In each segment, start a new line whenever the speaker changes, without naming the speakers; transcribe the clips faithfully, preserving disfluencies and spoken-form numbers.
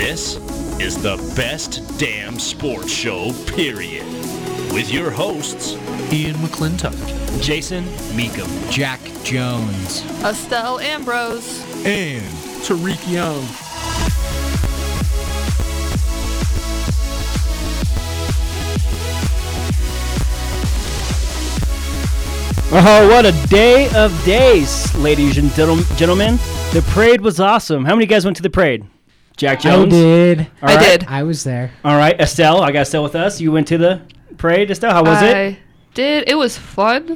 This is the best damn sports show, period. With your hosts,
Ian McClintock,
Jason Meekum,
Jack Jones,
Estelle Ambrose,
and Tariq Young.
Oh, what a day of days, ladies and gentlemen. The parade was awesome. How many guys went to the parade? Jack Jones?
I did.
All
I
right.
did.
I was there.
All right, Estelle. I got Estelle with us. You went to the parade, Estelle. How was
I
it?
did. It was fun.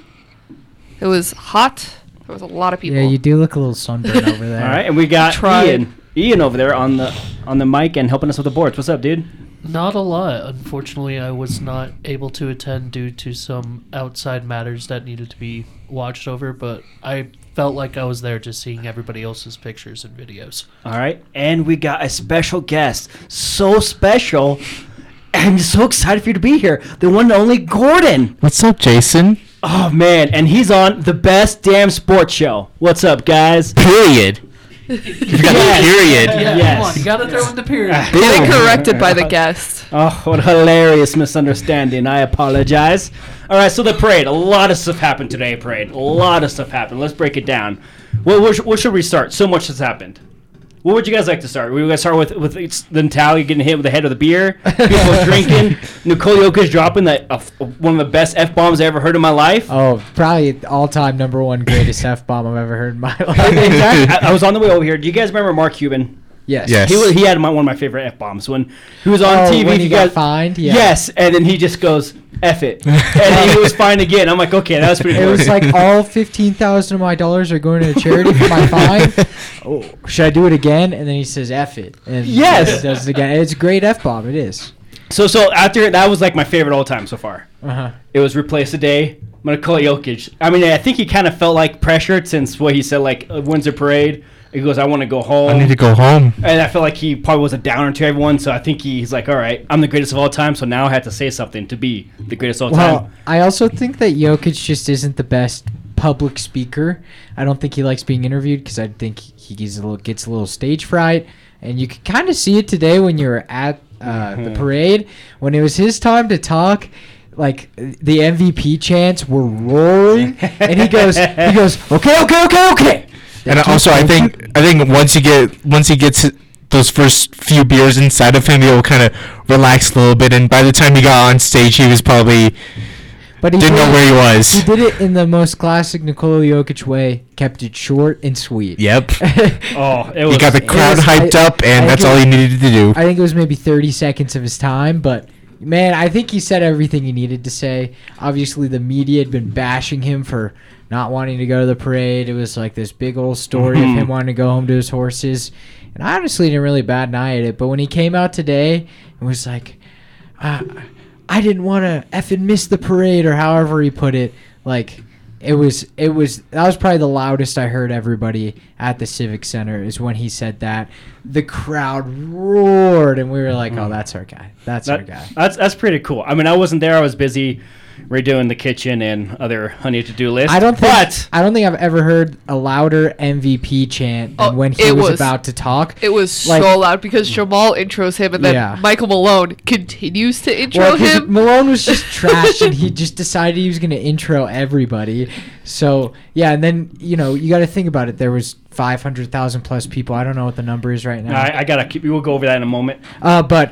It was hot. There was a lot of people.
Yeah, you do look a little sunburned over there.
All right, and we got
Tried.
Ian. Ian over there on the on the mic and helping us with the boards. What's up, dude?
Not a lot. Unfortunately, I was not able to attend due to some outside matters that needed to be watched over, but I felt like I was there just seeing everybody else's pictures and videos.
All right, and we got a special guest. So special. I'm so excited for you to be here. The one and only Gordon.
What's up, Jason?
Oh, man, and he's on the best damn sports show. What's up, guys?
Period. You forgot
Yes.
the period.
Yeah,
Yes.
come on, you gotta throw in the period.
Getting corrected by the guest.
Oh, what a hilarious misunderstanding. I apologize. All right, so the parade. A lot of stuff happened today, parade. A lot of stuff happened. Let's break it down. Well, where, sh- where should we start? So much has happened. What would you guys like to start? We gonna start with with it's the Natalia getting hit with the head of the beer, people drinking, Nikola Jokic dropping the, uh, one of the best F bombs I ever heard in my life.
Oh, probably all-time number one greatest F-bomb I've ever heard in my life.
Exactly. I, I was on the way over here. Do you guys remember Mark Cuban?
Yes.
Yes.
He was, he had my, one of my favorite F-bombs when he was on
Oh,
T V.
when
if
he
you
got
guys-
fined? Yeah.
Yes, and then he just goes, F it. And he was fined again. I'm like, okay, that was pretty
It
cool.
was like all fifteen thousand of my dollars are going to a charity for my fine. Oh, should I do it again? And then he says, F it. And
Yes.
he does it again. It's a great F-bomb. It is.
So, so after that was like my favorite all time so far.
Uh-huh.
It was replace the day. Nikola Jokic. I mean, I think he kind of felt like pressured since what he said, like uh, Windsor Parade. He goes, I want to go home.
I need to go home.
And I felt like he probably was a downer to everyone. So I think he, he's like, all right, I'm the greatest of all time. So now I have to say something to be the greatest of all
Well,
time.
I also think that Jokic just isn't the best public speaker. I don't think he likes being interviewed because I think he gets a little gets a little stage fright, and you could kind of see it today when you were at uh, the parade when it was his time to talk. Like the M V P chants were roaring, and he goes, he goes, okay, okay, okay, okay.
And also, I think I think once you get once he gets those first few beers inside of him, he'll kind of relax a little bit. And by the time he got on stage, he was probably
But he
didn't
did
know
it-
where he was.
He did it in the most classic Nikola Jokic way, kept it short and sweet.
Yep.
Oh, it was.
He got the crowd
was-
hyped
I-
up, and
I
that's
think
all
it-
he needed to do.
I think it was maybe thirty seconds of his time, but man, I think he said everything he needed to say. Obviously, the media had been bashing him for not wanting to go to the parade. It was like this big old story
Mhm.
of him wanting to go home to his horses. And I honestly didn't really bat an eye at it, but when he came out today and was like, uh, I didn't want to effing miss the parade, or however he put it, like, it was, it was, that was probably the loudest I heard everybody at the Civic Center is when he said that. The crowd roared, and we were like, oh, that's our guy. That's our
That-
guy.
That's that's pretty cool. I mean, I wasn't there. I was busy redoing the kitchen and other honey to do list.
I don't think
But
I don't think I've ever heard a louder M V P chant than
Oh,
when he
it
was,
was-
about to talk.
It was
Like-
so loud because Jamal intros him, and then
Yeah.
Michael Malone continues to intro
Well, 'cause
him.
Malone was just trash, and he just decided he was going to intro everybody. So yeah, and then you know you got to think about it. There was five hundred thousand plus people. I don't know what the number is right now.
I, I gotta keep. We'll go over that in a moment.
Uh, but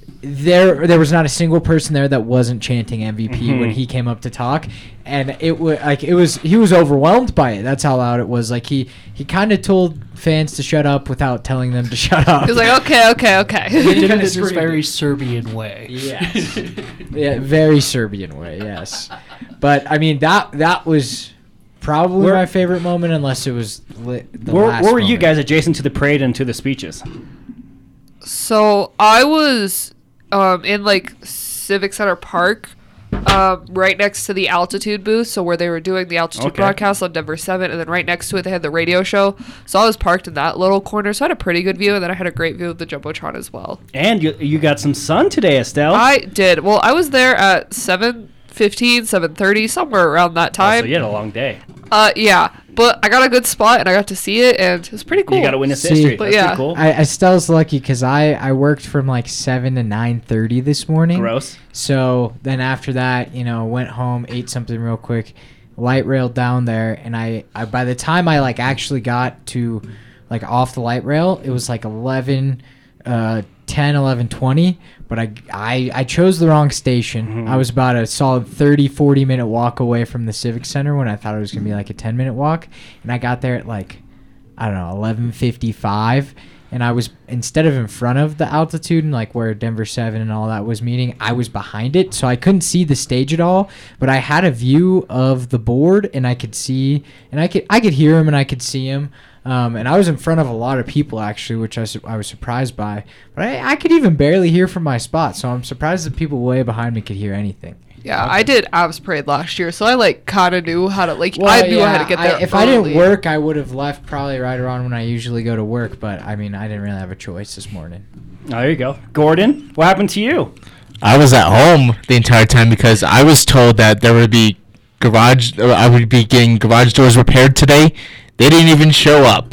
there, there was not a single person there that wasn't chanting M V P
Mhm.
when he came up to talk, and it was like it was he was overwhelmed by it. That's how loud it was. Like he, he kind of told fans to shut up without telling them to shut up.
He was like, okay, okay,
He
okay.
did it in
kinda
this
screamed.
very Serbian way.
Yes, yeah, very Serbian way. Yes, but I mean that that was probably
Where-
my favorite moment, unless it was li- the
Where,
last
where were you
moment.
guys adjacent to the parade and to the speeches?
So I was um, in like Civic Center Park, um, right next to the altitude booth. So where they were doing the altitude
Okay.
broadcast on Denver seven, and then right next to it they had the radio show. So I was parked in that little corner, so I had a pretty good view, and then I had a great view of the jumbotron as well.
And you you got some sun today, Estelle.
I did. Well, I was there at seven fifteen, seven thirty, somewhere around that
Oh,
time.
so you had a long day.
Uh, yeah, but I got a good spot and I got to see it, and it was pretty cool.
You got to witness
See,
history.
but
That's
yeah.
pretty cool.
I, Estelle's lucky because I, I worked from like seven to nine thirty this morning.
Gross.
So then after that, you know, went home, ate something real quick, light railed down there, and I, I by the time I like actually got to like off the light rail, it was like eleven, uh, ten, eleven, twenty. But I, I, I chose the wrong station.
Mhm.
I was about a solid thirty, forty minute walk away from the Civic Center when I thought it was going to be like a ten minute walk. And I got there at like, I don't know, eleven fifty-five. And I was, instead of in front of the altitude and like where Denver seven and all that was meeting, I was behind it. So I couldn't see the stage at all. But I had a view of the board and I could see, and I could, I could hear him and I could see him. Um, and I was in front of a lot of people, actually, which I, su- I was surprised by. But I, I could even barely hear from my spot, so I'm surprised that people way behind me could hear anything.
Yeah, I did Avs Parade last year, so I like kind of knew how to like.
Well,
I knew
yeah,
how to get there.
I, if I
early.
didn't work, I would have left probably right around when I usually go to work. But, I mean, I didn't really have a choice this morning.
Oh, there you go. Gordon, what happened to you?
I was at home the entire time because I was told that there would be garage. Uh, I would be getting garage doors repaired today. They didn't even show up.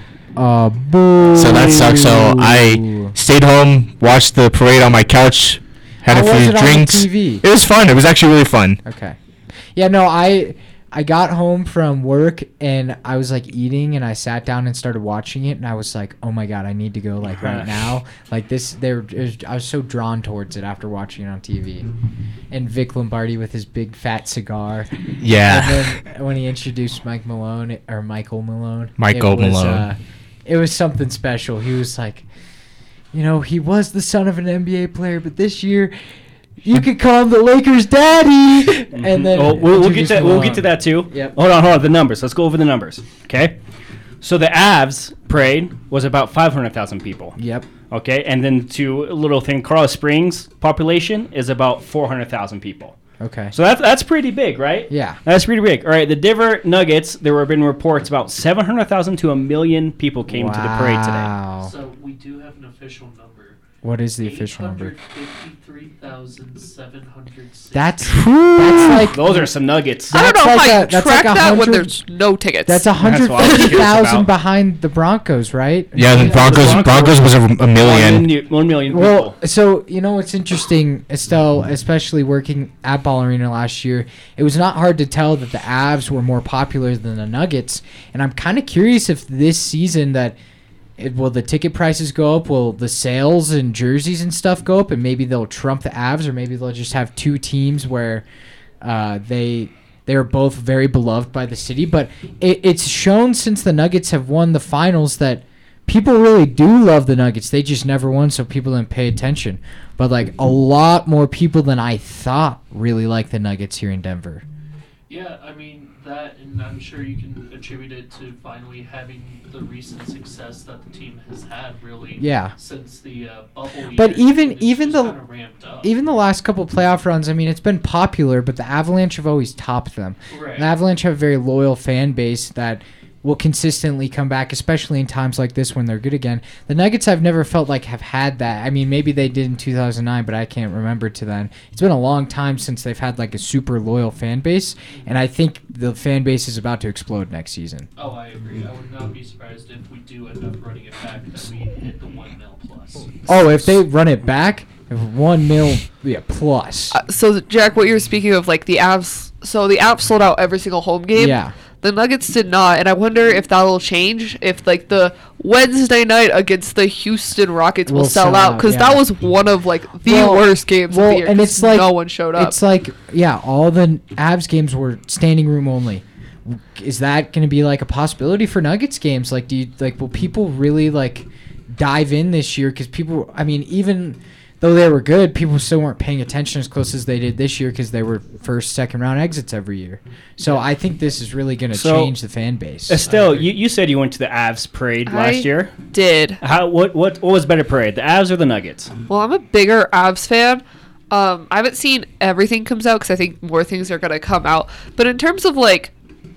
Uh, boo.
So that sucks. So I stayed home, watched the parade on my couch, had
How
a
was
few
it on the
drinks.
T V?
It was fun. It was actually really fun.
Okay. Yeah, no, I I got home from work and I was like eating and I sat down and started watching it and I was like, oh my god, I need to go like right now. Like this, there. I was so drawn towards it after watching it on T V. And Vic Lombardi with his big fat cigar.
Yeah.
And then when he introduced Mike Malone or Michael Malone,
Michael
it was,
Malone.
Uh, it was something special. He was like, you know, he was the son of an N B A player, but this year you could call him the Lakers' daddy. And then
Oh, we'll, we'll get
introduce
to we'll get
Malone.
to that too.
Yep.
Hold on, hold on. The numbers. Let's go over the numbers. Okay. So the Avs parade was about five hundred thousand people.
Yep.
Okay, and then to a little thing, Colorado Springs population is about four hundred thousand people.
Okay.
So that's that's pretty big, right?
Yeah.
That's pretty big. All right, the Denver Nuggets. There were been reports about seven hundred thousand to a million people came to the parade today.
Wow.
So we do have an official number.
What is the official number?
eight hundred fifty-three thousand seven hundred sixty.
That's that's like
Those are some nuggets.
I don't
That's
know
like
how
a-
you
that's
track
like a
that when
hundred-
there's no tickets.
that's a hundred
what I was
fifty
curious
thousand
about.
behind the Broncos, right?
Yeah, the Broncos.
Broncos-
Broncos was a, a
One
million.
million, one million people.
Well, so you know what's interesting, Estelle, especially working at Ball Arena last year, it was not hard to tell that the Avs were more popular than the Nuggets, and I'm kind of curious if this season that it, will the ticket prices go up, will the sales and jerseys and stuff go up, and maybe they'll trump the Avs, or maybe they'll just have two teams where uh, they they are both very beloved by the city. But it, it's shown since the Nuggets have won the finals that people really do love the Nuggets. They just never won, so people didn't pay attention. But like a lot more people than I thought really like the Nuggets here in Denver.
Yeah, I mean that, and I'm sure you can attribute it to finally having the recent success that the team has had, really.
Yeah.
Since the uh, bubble.
But
years,
even-
it's
even
just
the-
kinda ramped up.
Even the last couple playoff runs, I mean, it's been popular, but the Avalanche have always topped them.
Right.
The Avalanche have a very loyal fan base that will consistently come back, especially in times like this when they're good again. The Nuggets I've never felt like have had that. I mean, maybe they did in two thousand nine, but I can't remember to then. It's been a long time since they've had like a super loyal fan base, and I think the fan base is about to explode next season.
Oh, I agree. I would not be surprised if we do end up running it back that we hit the one mil plus.
Oh, if they run it back, if one mil yeah, plus.
Uh, so Jack, what you're speaking of, like the Avs. So the Avs sold out every single home game.
Yeah.
The Nuggets did not, and I wonder if that'll change. If like the Wednesday night against the Houston Rockets will,
Will
sell,
sell
out,
out,
because
yeah.
that was one of like the
Well-
worst games
well,
of the year.
and
'cause
it's like
no one showed up.
It's like yeah, all the Avs games were standing room only. Is that going to be like a possibility for Nuggets games? Like, do you like will people really like dive in this year? Because people, I mean, even though they were good, people still weren't paying attention as close as they did this year because they were first, second round exits every year. So I think this is really going to
So,
change the fan base.
Estelle, you, you said you went to the Avs parade
I
last year.
did.
How what what what was better parade, the Avs or the Nuggets?
Well, I'm a bigger Avs fan. Um, I haven't seen everything comes out because I think more things are gonna come out. But in terms of like,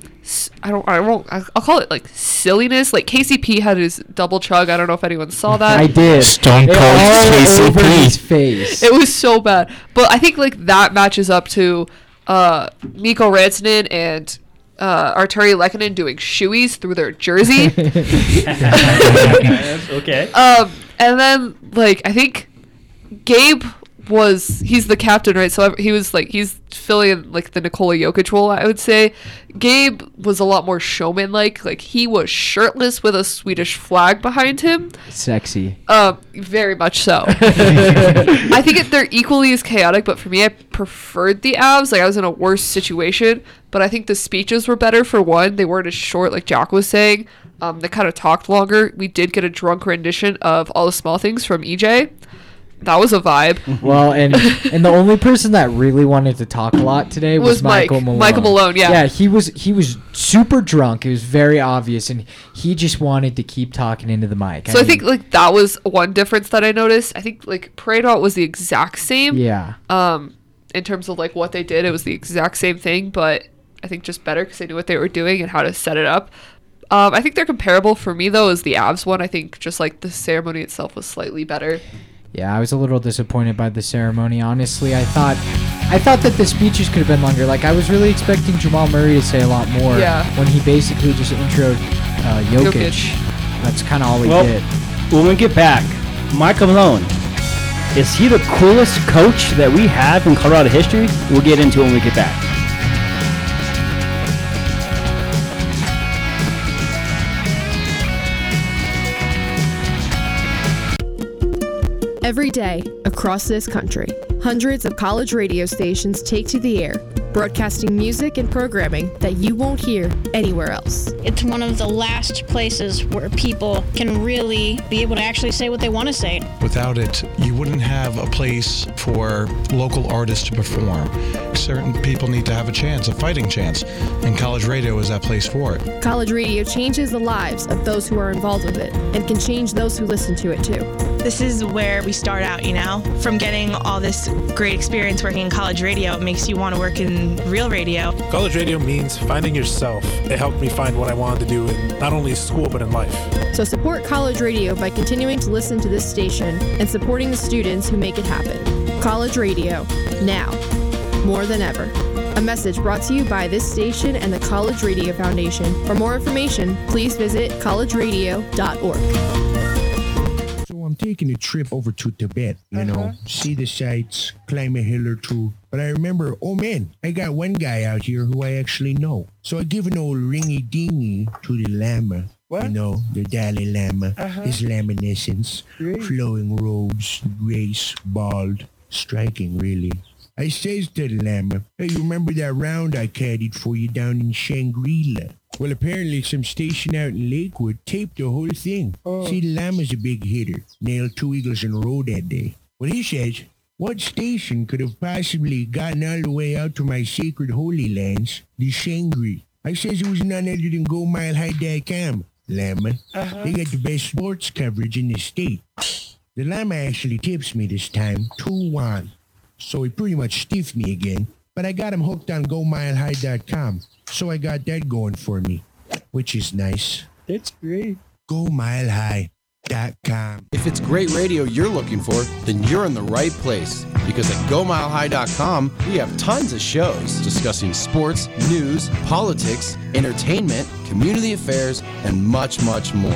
s- I don't, I won't, I'll call it like silliness. Like K C P had his double chug. I don't know if anyone saw that.
I did.
Stone
It
Cold
all
K C
over his
P.
face.
It was so bad. But I think like that matches up to uh, Mikko Rantanen and uh, Arturi Lehkonen doing shoeies through their jersey.
Okay.
Um, and then like I think Gabe was he's the captain, right? So he was like he's filling like the Nikola Jokic role, I would say. Gabe was a lot more showman like. Like he was shirtless with a Swedish flag behind him.
Sexy.
Um, very much so. I think it, they're equally as chaotic, but for me, I preferred the Avs. Like I was in a worse situation, but I think the speeches were better for one. They weren't as short, like Jack was saying. Um, they kind of talked longer. We did get a drunk rendition of All the Small Things from E J. That was a vibe.
Well, and and the only person that really wanted to talk a lot today was,
Was Mike.
Michael Malone.
Michael Malone, yeah.
Yeah, he was he was super drunk. It was very obvious, and he just wanted to keep talking into the mic.
So I,
mean,
think like that was one difference that I noticed. I think like Parade Out was the exact same.
yeah,
Um, in terms of like what they did, it was the exact same thing, but I think just better because they knew what they were doing and how to set it up. Um, I think they're comparable for me though as the Avs one. I think just like the ceremony itself was slightly better.
yeah. I was a little disappointed by the ceremony. Honestly, I thought I thought that the speeches could have been longer. Like I was really expecting Jamal Murray to say a lot more.
Yeah.
When he basically just introed uh, Jokic.
Jokic.
That's kind of all he
Well,
did.
when we get back, Michael Malone, is he the coolest coach that we have in Colorado history? We'll get into it when we get back.
Every day, across this country, hundreds of college radio stations take to the air, broadcasting music and programming that you won't hear anywhere else.
It's one of the last places where people can really be able to actually say what they want to say.
Without it, you wouldn't have a place for local artists to perform. Certain people need to have a chance, a fighting chance, and college radio is that place for it.
College radio changes the lives of those who are involved with it and can change those who listen to it too.
This is where we start out, you know? From getting all this great experience working in college radio, it makes you want to work in real radio.
College radio means finding yourself. It helped me find what I wanted to do in not only school, but in life.
So support college radio by continuing to listen to this station and supporting the students who make it happen. College radio, now, more than ever. A message brought to you by this station and the College Radio Foundation. For more information, please visit college radio dot org.
I'm taking a trip over to Tibet, you uh-huh. know, see the sights, climb a hill or two. But I remember, oh man, I got one guy out here who I actually know. So I give an old ringy-dingy to the Lama. What? You know, the Dalai Lama, uh-huh. his laminescence, really? Flowing robes, grace, bald, striking really. I says to the Lama, hey, you remember that round I caddied for you down in Shangri-La? Well, apparently some station out in Lakewood taped the whole thing. Oh. See, the Lama's a big hitter. Nailed two eagles in a row that day. Well, he says, what station could have possibly gotten all the way out to my sacred holy lands, the Shangri? I says it was none other than go mile high dot com, Lama. Uh-huh. They got the best sports coverage in the state. The Lama actually tips me this time, two one. So he pretty much stiffed me again, but I got him hooked on go mile high dot com. So I got that going for me, which is nice.
That's great.
go mile high dot com.
If it's great radio you're looking for, then you're in the right place. Because at go mile high dot com, we have tons of shows discussing sports, news, politics, entertainment, community affairs, and much, much more.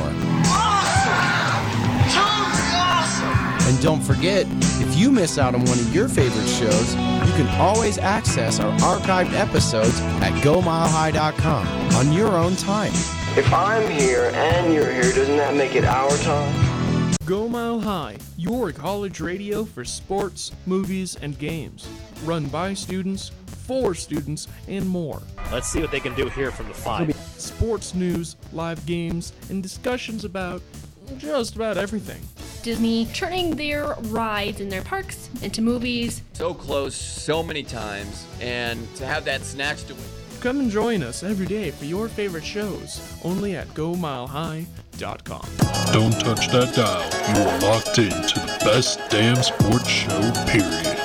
Awesome! Totally awesome!
And don't forget, if you miss out on one of your favorite shows, you can always access our archived episodes at go mile high dot com on your own time.
If I'm here and you're here, doesn't that make it our time?
Go Mile High, your college radio for sports, movies, and games. Run by students, for students, and more.
Let's see what they can do here from the five.
Sports news, live games, and discussions about just about everything.
Disney turning their rides in their parks into movies.
So close so many times, and to have that snatched away.
Come and join us every day for your favorite shows, only at go mile high dot com.
Don't touch that dial. You are locked into the best damn sports show, period.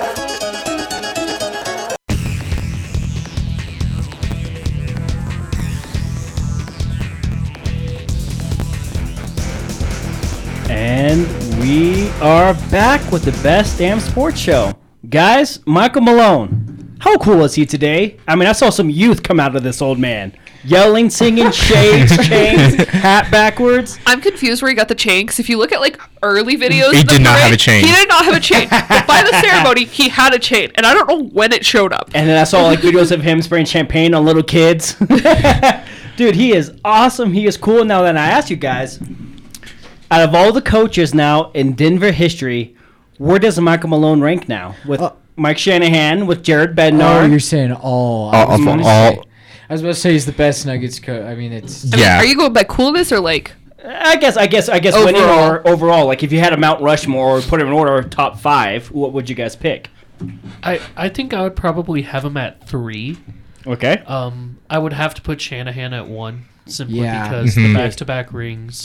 And we are back with the best damn sports show. Guys, Michael Malone, How cool was he today? I mean, I saw some youth come out of this old man. Yelling, singing, shades, chains, hat backwards.
I'm confused where he got the chain, because if you look at like early videos,
He
of the
did not have
parade,
a chain.
He did not have a chain. But by the ceremony, he had a chain, and I don't know when it showed up.
And then I saw like videos of him spraying champagne on little kids. Dude, he is awesome. He is cool. Now then, I ask you guys, out of all the coaches now in Denver history, where does Michael Malone rank now? With
Uh,
Mike Shanahan, with Jared
Oh,
Bednar.
you're saying all.
All-
I was
of
gonna
all-
say- I was about to say he's the best Nuggets coach. I mean, it's.
I mean, are you going by coolness or like?
I guess, I guess, I guess,
Overall.
winning or overall. Like, if you had a Mount Rushmore or put him in order top five, what would you guys pick?
I, I think I would probably have him at three.
Okay.
Um, I would have to put Shanahan at one simply
Yeah.
because
Mhm.
the back-to-back rings.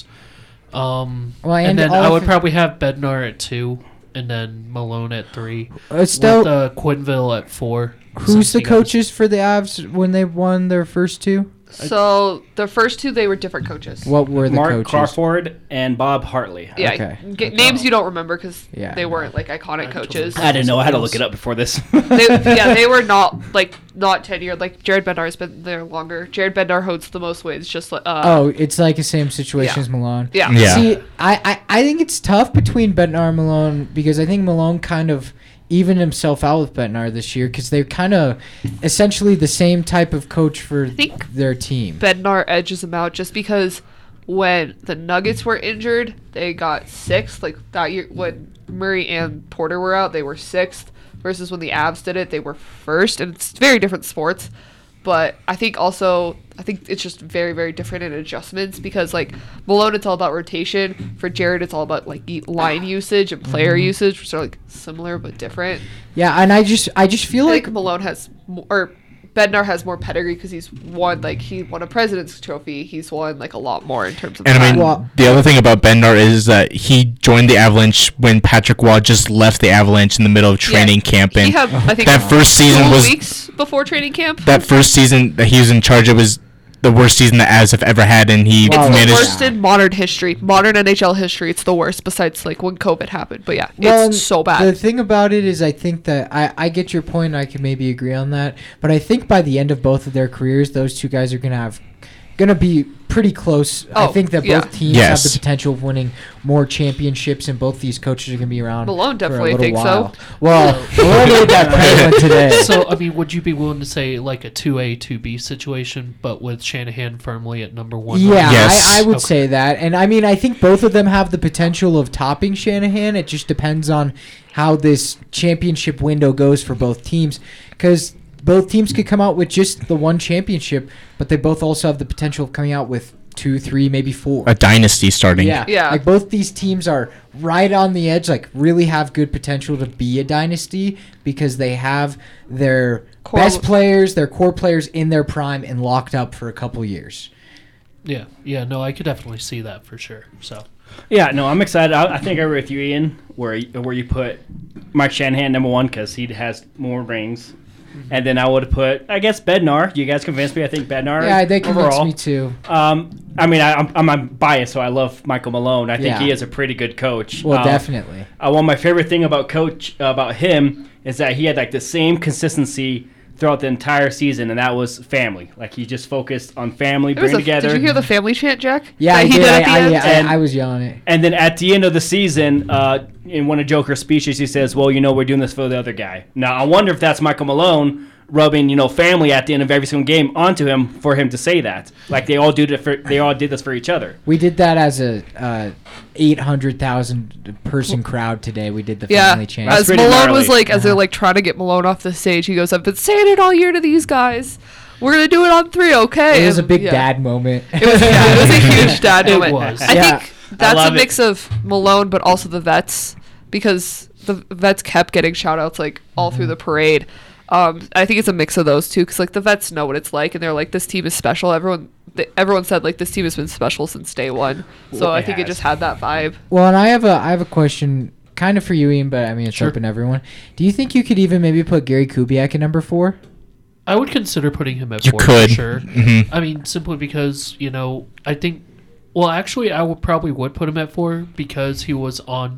Um,
Well,
and,
and
then
all
I
of
would
it-
probably have Bednar at two, and then Malone at three.
Uh, still-
with uh, Quinville at four.
Who's
since
the
he got
coaches for the Avs when they won their first two?
So the first two, they were different coaches.
What were the
Mark
coaches?
Crawford and Bob Hartley.
Yeah,
Okay.
g- names you don't remember because
Yeah,
they weren't like iconic coaches.
I didn't know. I had to look it up before this.
they, yeah, they were not like not tenured. Like Jared Bednar has been there longer. Jared Bednar holds the most wins. Just like uh,
Oh, it's like the same situation
yeah.
as Malone.
Yeah.
Yeah.
See, I, I, I think it's tough between Bednar and Malone because I think Malone kind of evened himself out with Bednar this year because they're kind of essentially the same type of coach for
think
their team.
Bednar edges them out just because when the Nuggets were injured, they got sixth. Like that year when Murray and Porter were out, they were sixth. Versus when the Avs did it, they were first. And it's very different sports. But I think also, I think it's just very, very different in adjustments because, like, Malone, it's all about rotation. For Jared, it's all about, like, e- line usage and player
Mhm.
usage, which are, like, similar but different.
Yeah, and I just I just feel
I
like
think Malone has, mo- or Bednar has more pedigree because he's won, like, he won a President's Trophy. He's won, like, a lot more in terms of
And I
that.
mean,
Well-
the other thing about Bednar is that he joined the Avalanche when Patrick Waugh just left the Avalanche in the middle of training camp,
He
and
had, I think,
that first season
two
was
weeks before training camp.
that first season that he was in charge of was the worst season the Avs have ever had, and he
It's the
managed.
worst in modern history, modern N H L history. It's the worst, besides like when COVID happened. But yeah,
Well,
it's so bad.
The thing about it is, I think that I, I get your point. I can maybe agree on that, but I think by the end of both of their careers, those two guys are gonna have, gonna be pretty close. I
Oh,
think that
yeah.
both teams
Yes.
have the potential of winning more championships, and both these coaches are gonna be around.
Malone
for a
definitely
little
thinks so.
while. Well, Malone made that prevalent today.
So, I mean, would you be willing to say like a two A, two B situation, but with Shanahan firmly at number one?
Yeah,
Yes.
I, I would
Okay.
say that. And I mean, I think both of them have the potential of topping Shanahan. It just depends on how this championship window goes for both teams. Because both teams could come out with just the one championship, but they both also have the potential of coming out with two, three, maybe four.
a dynasty starting.
Yeah.
Yeah.
Like both these teams are right on the edge, like really have good potential to be a dynasty because they have their
Core-
best players, their core players in their prime and locked up for a couple years.
Yeah, yeah, no, I could definitely see that for sure. So,
Yeah, no, I'm excited. I, I think I agree with you, Ian, where you- where you put Mike Shanahan number one because he has more rings, and then I would have put, I guess, Bednar. You guys convinced me. I think Bednar.
Yeah, they convinced
overall.
me too.
Um, I mean, I, I'm, I'm I'm biased, so I love Michael Malone. I think
Yeah.
he is a pretty good coach.
Well,
Uh,
definitely.
Uh, one of my favorite thing about coach uh, about him is that he had like the same consistency throughout the entire season, and that was family. Like he just focused on family,
There was
bringing
a-
together.
Did you hear the family chant, Jack?
Yeah,
That
I
he
did.
did
I,
at the
I,
end?
yeah,
And-
I, I was yelling it.
And then at the end of the season, uh, in one of Joker's speeches, he says, "Well, you know, we're doing this for the other guy." Now, I wonder if that's Michael Malone rubbing, you know, family at the end of every single game onto him for him to say that. Like they all do it for, they all did this for each other.
We did that as a uh, eight hundred thousand person crowd today. We did the
Yeah,
family chant.
as
pretty
Malone
gnarly.
was like, as they're
Uh-huh.
like trying to get Malone off the stage, he goes, "I've been saying it all year to these guys. We're gonna do it on three, okay?"
It was a
And,
big
yeah.
dad moment.
It was, yeah, it was a huge dad
It
moment.
was.
I
Yeah.
think that's a
love it.
mix of Malone, but also the vets, because the vets kept getting shout outs like all through the parade. Um, I think it's a mix of those two, because like the vets know what it's like, and they're like, this team is special. Everyone, th- everyone said like this team has been special since day one. So
Well,
I
it
think it
has.
just had that vibe.
Well, and I have a I have a question, kind of for you, Ian, but I mean it's
Sure.
open to everyone. Do you think you could even maybe put Gary Kubiak at number four?
I would consider putting him at
You
four
could.
for sure.
Mhm.
I mean, simply because, you know, I think, well, actually, I would probably would put him at four because he was on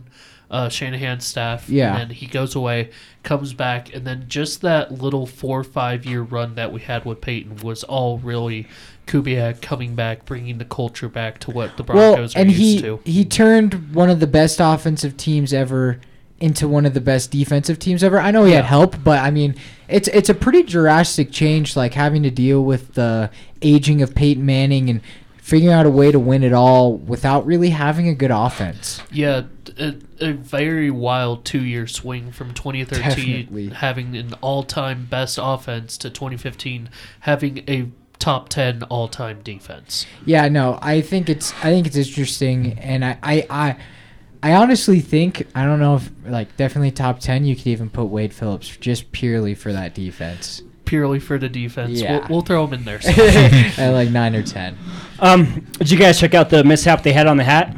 uh, Shanahan's staff.
Yeah.
And then he goes away, comes back, and then just that little four or five year run that we had with Peyton was all really Kubiak coming back, bringing the culture back to what the Broncos
well,
are
and
used
he,
to.
he turned one of the best offensive teams ever into one of the best defensive teams ever. I know he
Yeah.
had help, but I mean, it's it's a pretty drastic change, like having to deal with the aging of Peyton Manning and figuring out a way to win it all without really having a good offense.
Yeah, a, a very wild two-year swing from twenty thirteen
Definitely.
having an all-time best offense to twenty fifteen having a top ten all-time defense.
Yeah, no, I think it's I think it's interesting, and I I. I I honestly think, I don't know if, like, definitely top ten, you could even put Wade Phillips just purely for that defense.
Purely for the defense.
Yeah.
We'll, we'll throw him in there.
At like nine or ten.
Um, did you guys check out the mishap they had on the hat?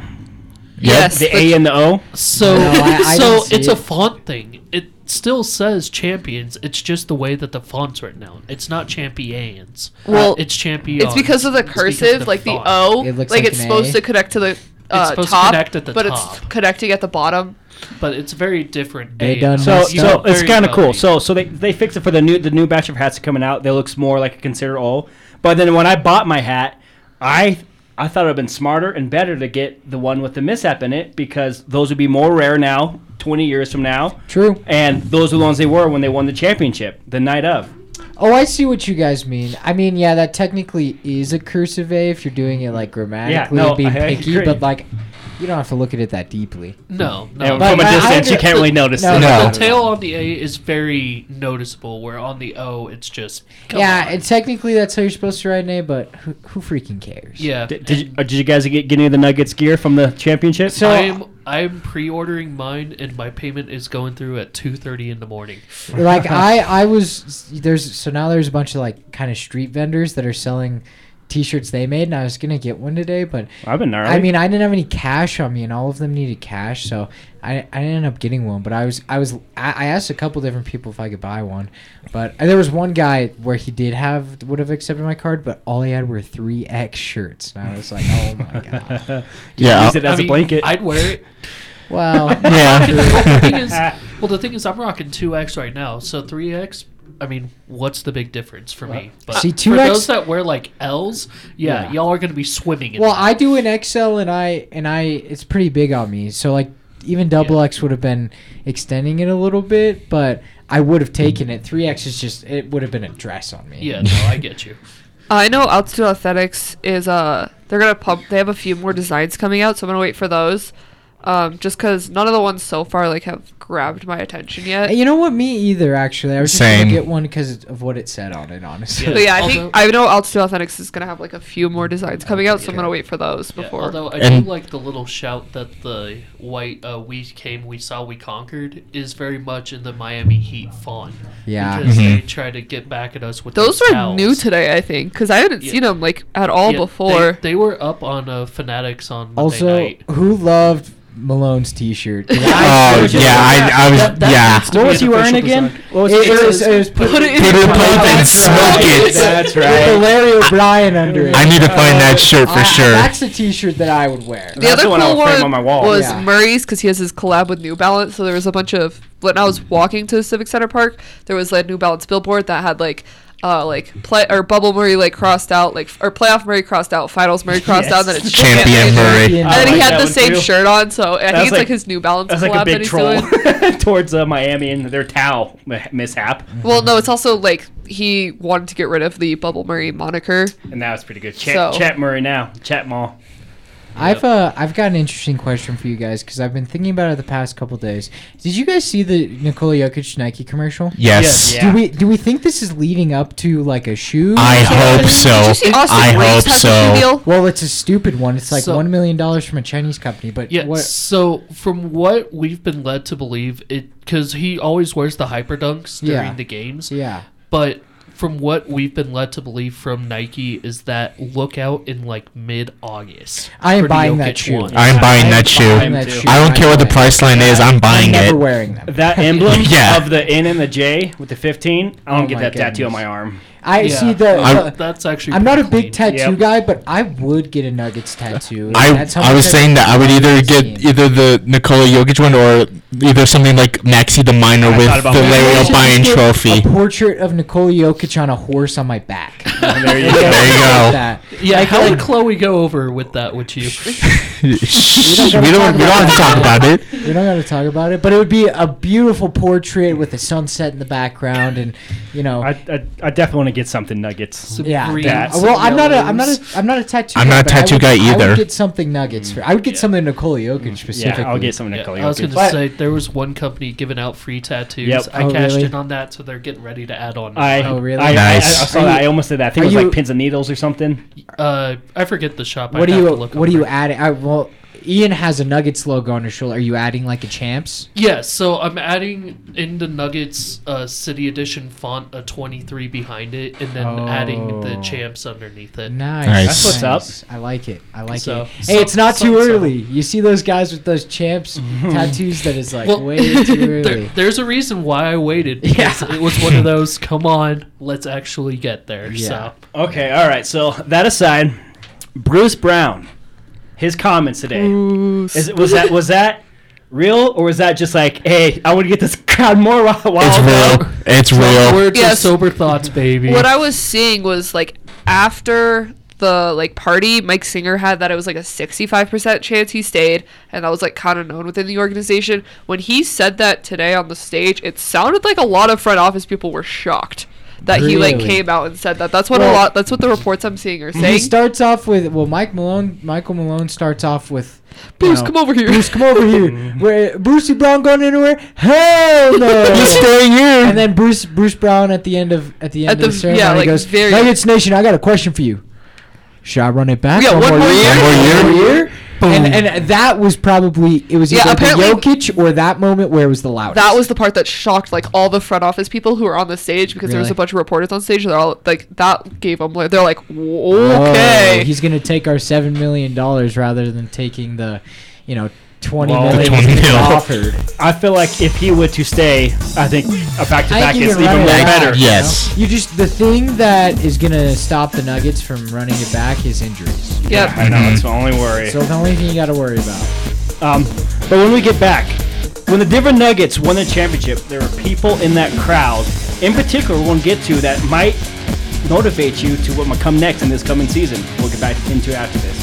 Yes.
The A and the O?
So,
No, I- I
so
didn't see
it's a
it.
font thing. It still says champions. It's just the way that the font's written out. It's not champions.
Well,
Uh, it's champions.
It's because of the
It's because
cursive,
of
like the
font.
O.
It looks
like,
like
it's
an
supposed
A.
to connect to the uh,
supposed to
top,
connect at the
but
top.
it's connecting at the bottom.
But it's very different.
They
A.
done
So,
messed
so
up.
it's
Very
kind of
well
cool.
made.
So, so they they fixed it for the new the new batch of hats coming out. They looks more like a considered O. But then when I bought my hat, I I thought it would have been smarter and better to get the one with the mishap in it because those would be more rare now, twenty years from now.
True.
And those are the ones they were when they won the championship, the night of.
Oh, I see what you guys mean. I mean, yeah, that technically is a cursive A if you're doing it like grammatically
no,
and being
I
picky,
agree.
but like, you don't have to look at it that deeply.
No, no.
And
But
from a
I- I
distance, you
agree-
can't really notice
No,
it.
no.
The tail on the A is very noticeable, where on the O, it's just. Come
Yeah,
on.
and technically that's how you're supposed to write an A, but who, who freaking cares?
Yeah.
Did, did, you, uh, did you guys get, get any of the Nuggets gear from the championship?
So-
I'm I'm pre-ordering mine, and my payment is going through at two thirty in the morning.
Like I, I was there's so now there's a bunch of like kind of street vendors that are selling T-shirts they made, and I was gonna get one today, but
I've been gnarly.
I mean I didn't have any cash on me, and all of them needed cash, so I I didn't end up getting one. But I was I was I, I asked a couple different people if I could buy one, but there was one guy where he did have would have accepted my card, but all he had were three X shirts, and I was like, oh my god.
Yeah,
Use it as
I
a
mean,
blanket.
I'd wear it.
Well,
Yeah.
the thing is, well, the thing is, I'm rocking two X right now, so three X. I mean, what's the big difference for me? But
See,
for
two X
those that wear like L's, yeah,
Yeah.
y'all are gonna be swimming in.
Well,
that.
I do an X L, and I and I it's pretty big on me. So like even double
Yeah.
X would have been extending it a little bit, but I would have taken it. Three X is just it would have been a dress on me.
Yeah, no, I get you.
I know Altitude Athletics is uh they're gonna pump. They have a few more designs coming out, so I'm gonna wait for those. Um, just because none of the ones so far like have grabbed my attention yet.
You know what? Me either. Actually, I was just
Same.
gonna get one because of what it said on it. Honestly.
But yeah, I
Although-
think I know Altitude Athletics is gonna have like a few more designs coming out, so I'm gonna wait for those
Yeah,
before.
although I
And-
do like the little shout that the white uh, "We came, we saw, we conquered" is very much in the Miami Heat font.
Yeah.
because
Mhm.
they try to get back at us with
Those
those
were
towels.
new today, I think, because I hadn't
Yeah.
seen them like at all
Yeah,
before.
They, they were up on uh, Fanatics on Monday
Also,
night.
who loved Malone's T-shirt? 'Cause
Oh
I-
yeah, I, I was
That- that
yeah.
needs to
What
be
was
an
he wearing
official
again?
design.
What was
It,
it?
it was, it was put,
Put it in
Put it
your
up
mouth.
and smoke it.
That's
with
right.
Larry O'Brien under it.
I need to find that shirt for
I-
sure.
That's the T-shirt that I would wear.
The
That's
other
the one I
cool
would frame
one
on my wall.
was
Yeah.
Murray's because he has his collab with New Balance. So there was a bunch of when I was walking to the Civic Center Park, there was like New Balance billboard that had like uh like play or Bubble Murray like crossed out like or playoff Murray crossed out, finals Murray crossed
Yes.
out, and then it's
Champion Murray.
And
I
then he
like
had
that
the
one
same
too.
shirt on, so I think
That's
it's like,
like-
his New Balance
That's
collab
like a
that
big
he's
troll
doing.
towards uh, Miami and their towel mi- mishap.
Well, no, it's also like he wanted to get rid of the Bubble Murray moniker.
And that was pretty good. Chat,
So-
Chat Murray now. Chat Mall.
I've uh I've got an interesting question for you guys because I've been thinking about it the past couple days. Did you guys see the Nikola Jokic Nike commercial?
Yes.
Yeah.
Do we do we think this is leading up to like a shoe?
I
or
hope
something?
so.
Did you see Austin
I
Reeves
hope
has a
so.
shoe deal?
Well, it's a stupid one. It's like
So-
one million dollars from a Chinese company. But
Yeah,
what?
so from what we've been led to believe, it because he always wears the hyper dunks during
Yeah.
the games.
Yeah.
But from what we've been led to believe from Nike is that look out in like mid August.
I am buying that shoe.
One.
I'm buying
I'm
that shoe.
buying that shoe.
I don't care what the
I'm
price line is. I'm buying
never
it.
wearing them.
That emblem
Yeah.
of the N and the J with the fifteen, I don't
Oh
get
my
that tattoo on
goodness.
my arm.
I
Yeah.
see the.
I'm-
the-
That's actually
I'm not a
pretty
big
clean.
tattoo
Yep.
guy, but I would get a Nuggets tattoo.
I
That's
I
something
was saying that I would either get
team.
either the Nikola Jokic one or either something like Maxi the Miner with the Larry O'Brien
Just get
trophy.
A portrait of Nikola Jokic on a horse on my back.
There you
go. There you go.
That.
Yeah,
Like,
how
like,
would Chloe go over with that with you?
we don't we don't have to talk about it.
We don't got to talk about it, but it would be a beautiful portrait with a sunset in the background, and you know.
I, I, I definitely want to get something Nuggets.
Yeah,
That.
well, I'm not a, I'm not a, I'm not a tattoo.
I'm
guy,
not a
but I
tattoo
would-
guy
I
either.
would get something Nuggets for. I would get something Nikola Jokic specifically.
I'll get something
Yeah,
Nikola
I was going
Jokic.
to say there was one company giving out free tattoos.
Yep.
I
Oh,
cashed
really?
in on that, so they're getting ready to add on.
I,
Oh, really?
I,
Nice.
I, I saw
Are
that.
you-
I almost did that. I think
are
it was like
you-
pins and needles or something.
Uh, I forget the shop.
What
I'd
are
have
you?
to look
What are
up
you
right
adding? I, well, Ian has a Nuggets logo on his shoulder. Are you adding like a champs?
Yeah, so I'm adding in the Nuggets uh, City Edition font a twenty-three behind it, and then adding the
Oh.
champs underneath it.
Nice.
Nice.
That's what's up.
Nice. I like it. I like
So,
it. Hey,
some-
it's not too
some- some.
early. You see those guys with those champs tattoos that is like
Well,
way too early.
There, there's a reason why I waited.
Yeah.
Because it was one of those, come on, let's actually get there.
Yeah.
So
Okay, all right. So that aside, Bruce Brown, his comments today. Is, was that was that real, or was that just like, hey, I want to get this crowd more wild?
It's real. It's real.
words
Yes.
of sober thoughts, baby.
What I was seeing was like after the like party, Mike Singer had that it was like a sixty-five percent chance he stayed, and that was like kind of known within the organization. When he said that today on the stage, it sounded like a lot of front office people were shocked that he like
Really?
came out and said that. That's what
Well,
a lot. That's what the reports I'm seeing are
He
saying.
starts off with well, Mike Malone. Michael Malone starts off with you
Bruce,
know,
come over here.
Bruce, come over here. Where Brucey Brown going anywhere? Hell no.
He's staying here.
And then Bruce Bruce Brown at the end of at the end
At
of
the-
the ceremony
yeah, like,
goes,
very-
Nuggets Nation, I got a question for you. Should I run it back?
Yeah, one more year?
One more year?
Boom.
And and that was probably it was
Yeah,
either the
apparently-
Jokic or that moment where it was the loudest.
That was the part that shocked like all the front office people who were on the stage because there was
Really?
a bunch of reporters on stage. They're all like that gave them like they're like
Whoa,
okay.
he's gonna take our seven million dollars rather than taking the, you know, twenty
Well,
million
the twenty
he's
mil.
offered.
I feel like if he were to stay, I think a back to
I
back
think you
is
can run
even
it
more
back,
better.
you know?
Yes.
You just the thing that is gonna stop the Nuggets from running it back is injuries.
Yep.
I know that's the only worry.
So the only thing you got to worry about.
Um, but when we get back, when the Denver Nuggets won the championship, there were people in that crowd, in particular, we'll get to that might motivate you to what might come next in this coming season. We'll get back into it after this.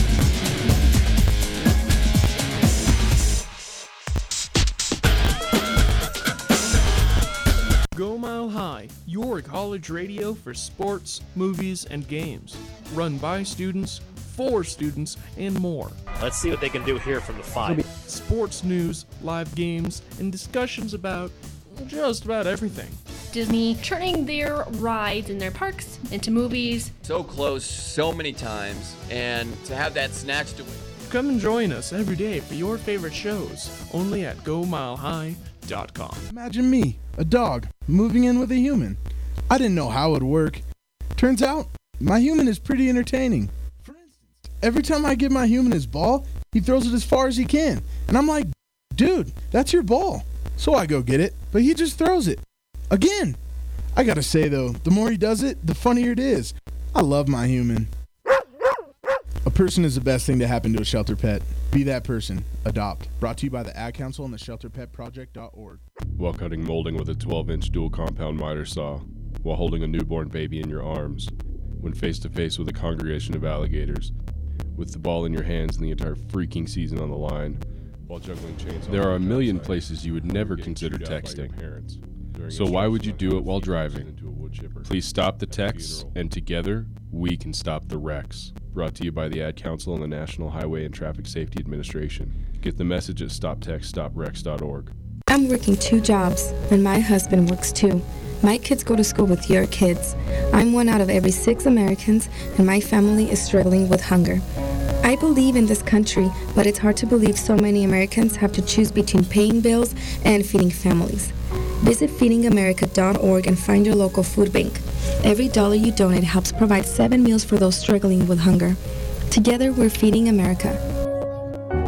Go Mile High, your college radio for sports, movies, and games. Run by students, for students, and more.
Let's see what they can do here from the five.
Sports news, live games, and discussions about just about everything.
Disney turning their rides in their parks into movies.
So close so many times, and to have that snatched away.
Come and join us every day for your favorite shows, only at go mile high dot com.
Imagine me, a dog, moving in with a human. I didn't know how it would work. Turns out, my human is pretty entertaining. For instance, every time I give my human his ball, he throws it as far as he can. And I'm like, dude, that's your ball. So I go get it, but he just throws it. Again. I gotta say though, the more he does it, the funnier it is. I love my human. A person is the best thing to happen to a shelter pet. Be that person. Adopt. Brought to you by the Ad Council and the shelter pet project dot org.
While cutting molding with a twelve inch dual compound miter saw, while holding a newborn baby in your arms, when face to face with a congregation of alligators, with the ball in your hands and the entire freaking season on the line, while juggling chainsaws. There are a million places you would never consider texting. So why would you do it while driving? Please stop the texts, and together we can stop the wrecks. Brought to you by the Ad Council and the National Highway and Traffic Safety Administration. Get the message at stop text stop wrecks dot org.
I'm working two jobs, and my husband works too. My kids go to school with your kids. I'm one out of every six Americans, and my family is struggling with hunger. I believe in this country, but it's hard to believe so many Americans have to choose between paying bills and feeding families. Visit feeding america dot org and find your local food bank. Every dollar you donate helps provide seven meals for those struggling with hunger. Together, we're feeding America.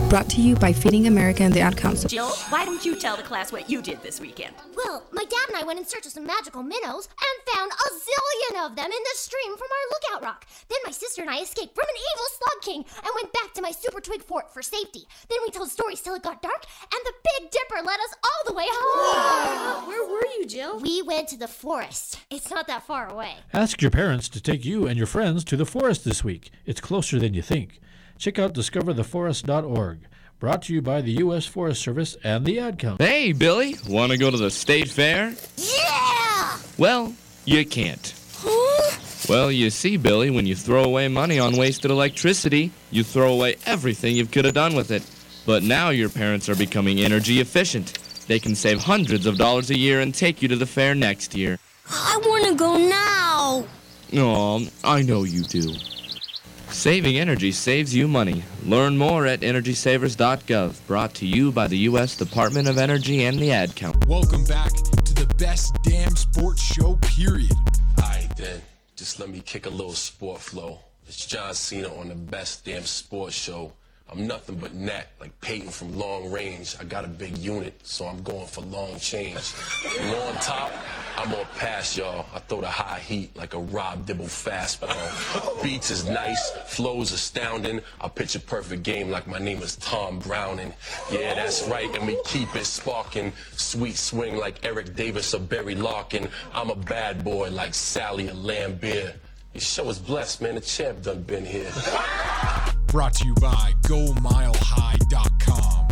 Brought to you by Feeding America and the Ad Council.
Jill, why don't you tell the class what you did this weekend?
Well, my dad and I went in search of some magical minnows and found a zillion of them in the stream from our lookout rock. Then my sister and I escaped from an evil slug king and went back to my super twig fort for safety. Then we told stories till it got dark, and the Big Dipper led us all the way home.
Where were you, Jill?
We went to the forest. It's not that far away.
Ask your parents to take you and your friends to the forest this week. It's closer than you think. Check out discover the forest dot org. Brought to you by the U S Forest Service and the Ad Council.
Hey, Billy, want to go to the state fair?
Yeah!
Well, you can't.
Huh?
Well, you see, Billy, when you throw away money on wasted electricity, you throw away everything you could have done with it. But now your parents are becoming energy efficient. They can save hundreds of dollars a year and take you to the fair next year.
I want to go now.
Aw, I know you do. Saving energy saves you money. Learn more at energy savers dot gov. Brought to you by the U S Department of Energy and the Ad Council.
Welcome back to the best damn sports show, period.
Alright then, just let me kick a little sport flow. It's John Cena on the best damn sports show. I'm nothing but net, like Peyton from Long Range. I got a big unit, so I'm going for long change. And on top, I'm on pass, y'all. I throw the high heat like a Rob Dibble fastball. Beats is nice, flows astounding. I pitch a perfect game like my name is Tom Browning. Yeah, that's right, and we keep it sparking. Sweet swing like Eric Davis or Barry Larkin. I'm a bad boy like Sally or Lambeer. Your show is blessed, man. The champ done been here.
Brought to you by go mile high dot com.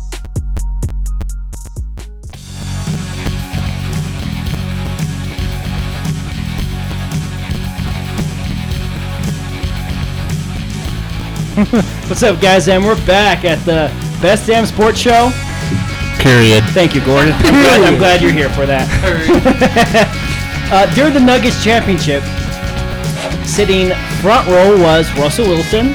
What's up, guys? And we're back at the Best Damn Sports Show.
Period.
Thank you, Gordon. I'm glad, I'm glad you're here for that. uh, during the Nuggets championship, sitting front row was Russell Wilson.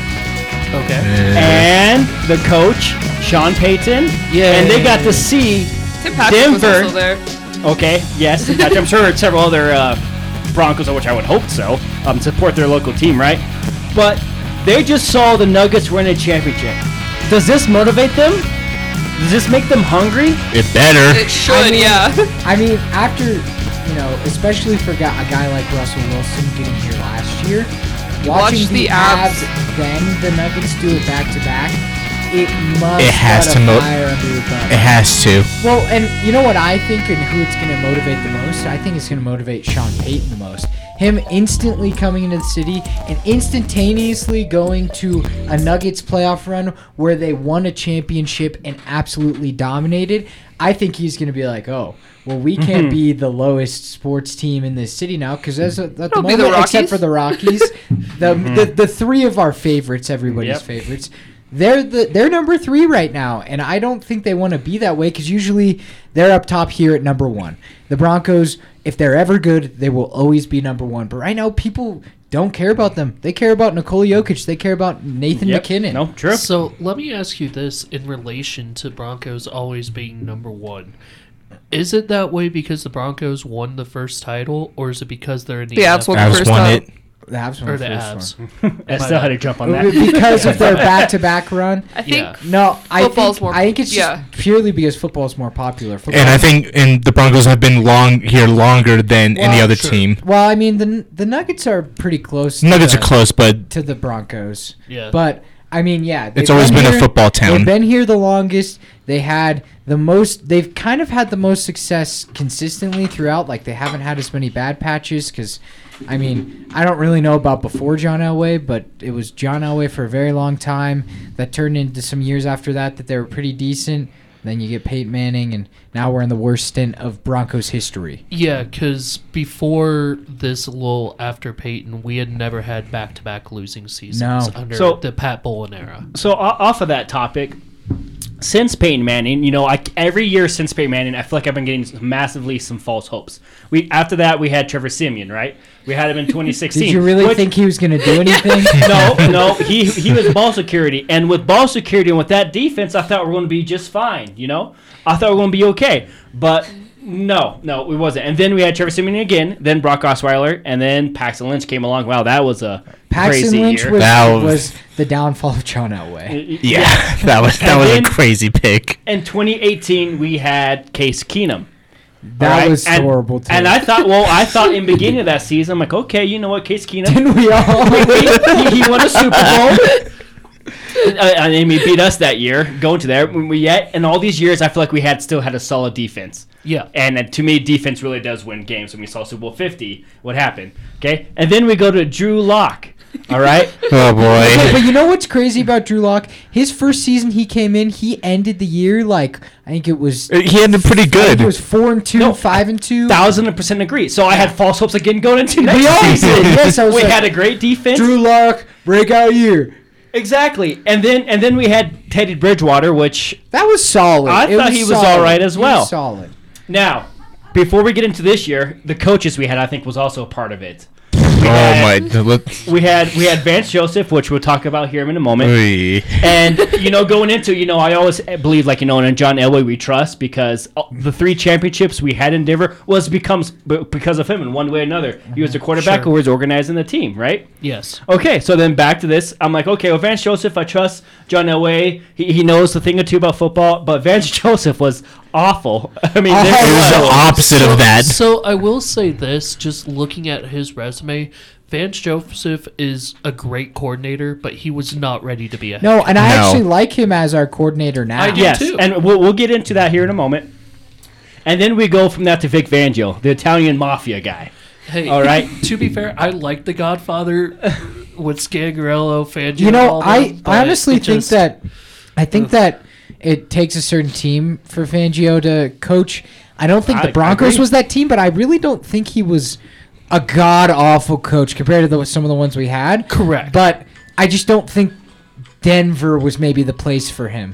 Okay.
And the coach, Sean Payton.
Yeah.
And they got to see
Tim Patrick was
Denver.
also there.
Okay, yes. Tim Patrick. I'm sure several other uh, Broncos, which I would hope so, um, support their local team, right? But they just saw the Nuggets win a championship. Does this motivate them? Does this make them hungry?
It better.
It should,
I mean,
yeah.
I mean, after, you know, especially for a guy like Russell Wilson getting here last year, watching
Watch
the,
the abs.
abs, then the Nuggets do it back to back, it must
It has
let
to
a
mo-
fire under your butt.
It has to.
Well, and you know what I think and who it's going to motivate the most? I think it's going to motivate Sean Payton the most. Him instantly coming into the city and instantaneously going to a Nuggets playoff run where they won a championship and absolutely dominated. I think he's going to be like, oh, well, we can't be the lowest sports team in this city now because as a, at the
It'll be
moment,
the
except
Rockies.
for the Rockies, the, the the three of our favorites, everybody's
Yep.
favorites, they're the they're number three right now, and I don't think they want to be that way because usually they're up top here at number one. The Broncos, if they're ever good, they will always be number one. But right now, people don't care about them. They care about Nikola Jokic. They care about Nathan
Yep.
McKinnon.
No, true.
So let me ask you this in relation to Broncos always being number one. Is it that way because the Broncos won the first title, or is it because they're in the
The Avs won the
Avs
first
won
time.
it.
The Avs won
Or
the
the
first
Avs.
one.
I still had to jump on that.
Because of their back-to-back run.
I think
Yeah.
No, I
Football's
think,
more-
I think it's just
yeah.
purely because football is more popular. Football
And I think and the Broncos have been long here longer than any
Well,
other
sure.
team.
Well, I mean, the the Nuggets are pretty close. To
Nuggets
the,
are close, but
to the Broncos.
Yeah.
But I mean, yeah, they've
It's always been a
here-
football town.
They've been here the longest. They had the most. They've kind of had the most success consistently throughout. Like they haven't had as many bad patches because, I mean, I don't really know about before John Elway, but it was John Elway for a very long time. That turned into some years after that that they were pretty decent. Then you get Peyton Manning, and now we're in the worst stint of Broncos history.
Yeah, because before this, a little after Peyton, we had never had back-to-back losing seasons
No.
under
So-
the Pat Bowlen era.
So o- off of that topic, since Peyton Manning, you know, I, every year since Peyton Manning, I feel like I've been getting massively some false hopes. We after that we had Trevor Siemian, right? We had him in twenty sixteen.
Did you really
which-
think he was going to do anything?
no, no, he he was ball security, and with ball security and with that defense, I thought we were going to be just fine. You know, I thought we were going to be okay. But No, no, it wasn't. And then we had Trevor Simeon again, then Brock Osweiler, and then Paxton Lynch came along. Wow, that was a
Paxton
crazy
Lynch
year.
was,
That was-
was the downfall of John Elway.
Yeah, that was that
And
was
then-
a crazy pick.
In twenty eighteen, we had Case Keenum.
That
All right?
was
and,
horrible, too.
And I thought, well, I thought in the beginning of that season, I'm like, okay, you know what, Case Keenum.
Didn't we all?
he, he won a Super Bowl. Uh, and he beat us that year, going to there. When we yet in all these years, I feel like we had still had a solid defense.
Yeah.
And uh, to me, defense really does win games. When we saw Super Bowl fifty, what happened? Okay, and then we go to Drew Lock. All right.
Oh boy.
Okay, but you know what's crazy about Drew Lock? His first season he came in, he ended the year like I think it was.
He ended pretty
I think
good.
it was four and two,
No,
five and two.
Thousand percent agree. So I had false hopes again going into
We
next
all
season.
did. Yes, I was
we
like,
had a great defense.
Drew Lock breakout year.
Exactly, and then and then we had Teddy Bridgewater, which
That was solid.
I
It
thought he was
solid.
all right as
He was
well.
solid.
Now, before we get into this year, the coaches we had, I think, was also a part of it.
Oh
had-
my! Look.
We had we had Vance Joseph, which we'll talk about here in a moment.
Oy.
And you know, going into you know, I always believe like you know, in John Elway we trust because the three championships we had in Denver was becomes b- because of him in one way or another. He was the quarterback
Sure.
who was organizing the team, right?
Yes.
Okay, so then back to this. I'm like, okay, well, Vance Joseph, I trust John Elway. He, he knows a thing or two about football, but Vance Joseph was awful. I mean,
Oh,
there
It was the
was-
opposite of that.
So I will say this, just looking at his resume, Vance Joseph is a great coordinator, but he was not ready to be a head
No, and I
No.
actually like him as our coordinator now.
I do
yes,
too.
and we'll, we'll get into that here in a moment. And then we go from that to Vic Fangio, the Italian mafia guy.
Hey,
All right.
To be fair, I like The Godfather with Scangarello, Fangio.
You
and
know,
all
I,
them, but
I honestly
it
think
just-
that I think that it takes a certain team for Fangio to coach. I don't think
I-
the Broncos
I agree.
was that team, but I really don't think he was a god awful coach compared to the, some of the ones we had.
Correct.
But I just don't think Denver was maybe the place for him.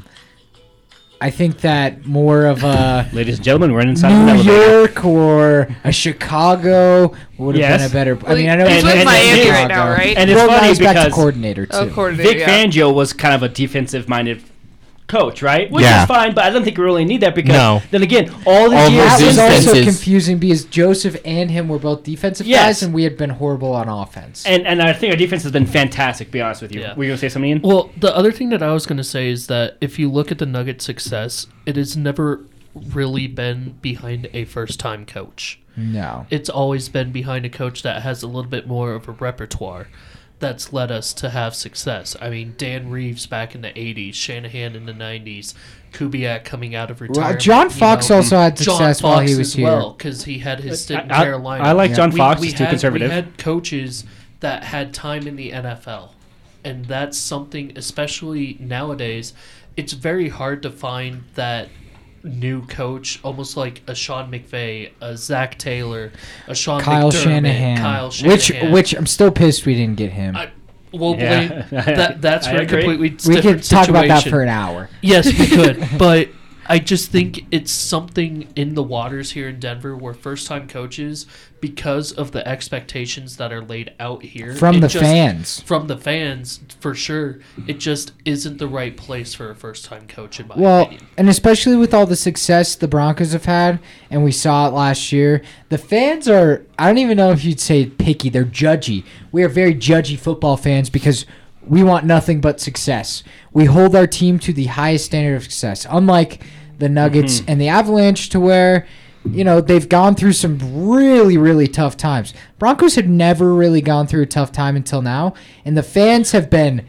I think that more of a
Ladies and gentlemen, we're inside of an
New
elevator.
York or a Chicago would have
Yes.
been a better. I
Well,
mean, I know
he's
it's
with
in
Miami
Chicago.
right now, right?
And it's
well, now
funny
he's back to
because
coordinator too.
Oh, coordinator.
Vic
yeah.
Fangio was kind of a defensive-minded coach, right? Which
Yeah.
is fine, but I don't think we really need that because
No.
then again, all the
All
years
That
those
was also
defenses-
confusing because Joseph and him were both defensive
Yes.
guys, and we had been horrible on offense.
and and I think our defense has been fantastic. To be honest with you,
Yeah.
were you gonna say something? Ian?
Well, the other thing that I was going to say is that if you look at the Nuggets' success, it has never really been behind a first-time coach.
No.
It's always been behind a coach that has a little bit more of a repertoire that's led us to have success. I mean, Dan Reeves back in the eighties, Shanahan in the nineties, Kubiak coming out of retirement.
John
you
Fox
know,
also had
John
success while he
Fox
was
as
here.
well, because he had his stint in
I- I-
Carolina.
I like John
We-
Fox,
we
he's too
had-
conservative.
We had coaches that had time in the N F L, and that's something, especially nowadays, it's very hard to find that new coach, almost like a Sean McVay, a Zach Taylor, a Sean
Kyle
McDermott,
Shanahan,
Kyle
which
Shanahan.
which I'm still pissed we didn't get him.
I, well,
Yeah.
blame, that, that's
I
for a
agree.
completely
we
different
could talk about that
situation.
for an hour.
Yes, we could, but I just think it's something in the waters here in Denver where first-time coaches, because of the expectations that are laid out here
From
it
the
just-
fans.
from the fans for sure, it just isn't the right place for a first-time coach in my
Well,
opinion.
and especially with all the success the Broncos have had, and we saw it last year, the fans are, I don't even know if you'd say picky, they're judgy. We are very judgy football fans because we want nothing but success. We hold our team to the highest standard of success, unlike the Nuggets
Mm-hmm.
and the Avalanche, to where, you know, they've gone through some really, really tough times. Broncos have never really gone through a tough time until now, and the fans have been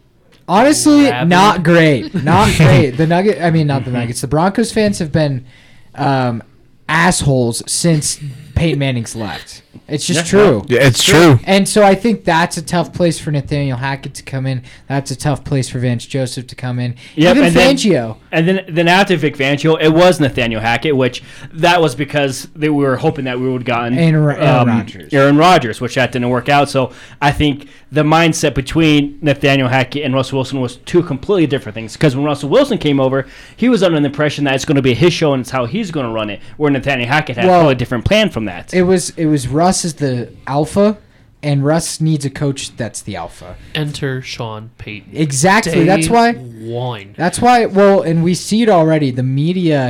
honestly
Rabid.
not great. Not great. The Nugget, I mean, not the Nuggets. The Broncos fans have been um, assholes since Peyton Manning's left. It's just
Yeah,
true.
Yeah, it's true.
And so I think that's a tough place for Nathaniel Hackett to come in. That's a tough place for Vance Joseph to come in.
Yep,
Even
and then-
Fangio.
And then, then after Vic Fangio, it was Nathaniel Hackett, which that was because they we were hoping that we would have gotten
Aaron- Aaron Rodgers.
Aaron Rodgers, which that didn't work out. So I think the mindset between Nathaniel Hackett and Russell Wilson was two completely different things. Because when Russell Wilson came over, he was under the impression that it's going to be his show and it's how he's going to run it. Where Nathaniel Hackett had
Well,
a totally different plan from that.
It was it was Russ as the alpha, and Russ needs a coach that's the alpha.
Enter Sean Payton.
Exactly.
Day
That's why.
one.
That's why. Well, and we see it already. The media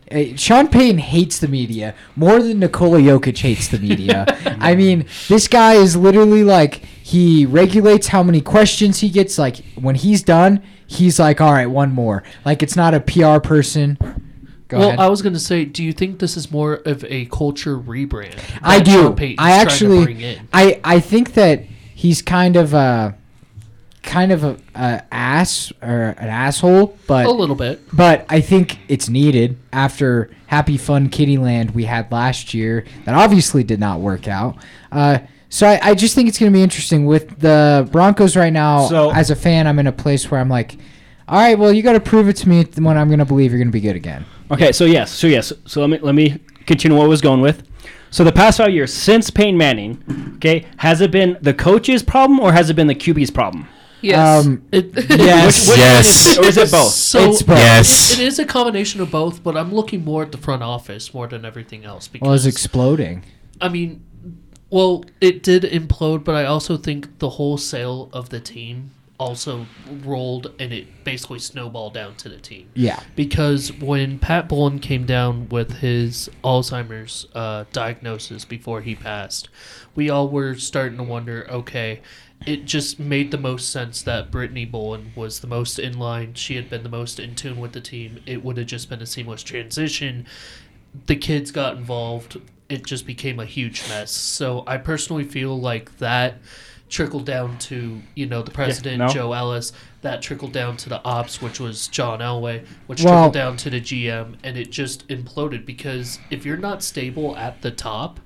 Uh, Sean Payton hates the media more than Nikola Jokic hates the media. I mean, this guy is literally like, he regulates how many questions he gets. Like, when he's done, he's like, all right, one more. Like, it's not a P R person. Go
well,
ahead.
I was going to say, do you think this is more of a culture rebrand?
I
that
do.
Sean Payton's
I
trying to
actually,
bring in?
I, I think that he's kind of a, kind of a, a ass or an asshole, but
A little bit.
But I think it's needed after Happy Fun Kittyland we had last year that obviously did not work out. Uh, so I, I just think it's going to be interesting with the Broncos right now.
So-
as a fan, I'm in a place where I'm like, all right, well, you got to prove it to me when I'm going to believe you're going to be good again.
Okay, so yes, so yes, so let me let me continue what I was going with. So the past five years since Peyton Manning, okay, has it been the coach's problem or has it been the Q B's problem?
Yes.
Um,
It,
yes.
Which- which one
Yes.
is it, or is it both?
So
It's both.
Yes.
It, it is a combination of both, but I'm looking more at the front office more than everything else. Because
Well, it's exploding.
I mean, well, it did implode, but I also think the wholesale of the team also rolled and it basically snowballed down to the team.
Yeah.
Because when Pat Bowlen came down with his Alzheimer's uh, diagnosis before he passed, we all were starting to wonder, okay, it just made the most sense that Brittany Bowlen was the most in line. She had been the most in tune with the team. It would have just been a seamless transition. The kids got involved. It just became a huge mess. So I personally feel like that trickled down to, you know, the president,
no.
Joe Ellis. That trickled down to the ops, which was John Elway, which
Well-
trickled down to the G M, and it just imploded because if you're not stable at the top,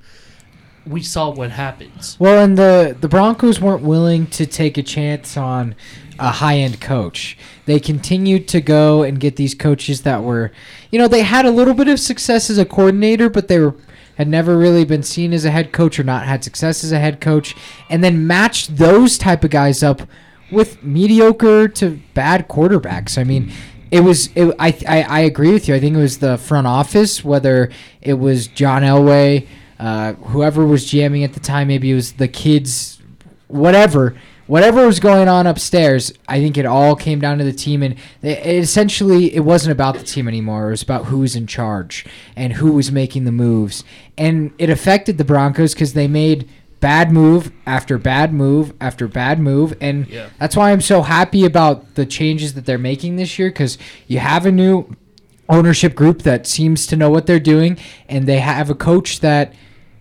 we saw what happens.
Well, and the, the Broncos weren't willing to take a chance on a high-end coach. They continued to go and get these coaches that were, you know, they had a little bit of success as a coordinator, but they were had never really been seen as a head coach or not had success as a head coach, and then matched those type of guys up with mediocre to bad quarterbacks. I mean, it was. It, I, I I agree with you. I think it was the front office, whether it was John Elway, uh, whoever was jamming at the time. Maybe it was the kids, whatever. Whatever was going on upstairs, I think it all came down to the team, and it, it essentially it wasn't about the team anymore. It was about who was in charge and who was making the moves, and it affected the Broncos because they made bad move after bad move after bad move, and
Yeah.
that's why I'm so happy about the changes that they're making this year, because you have a new ownership group that seems to know what they're doing, and they have a coach that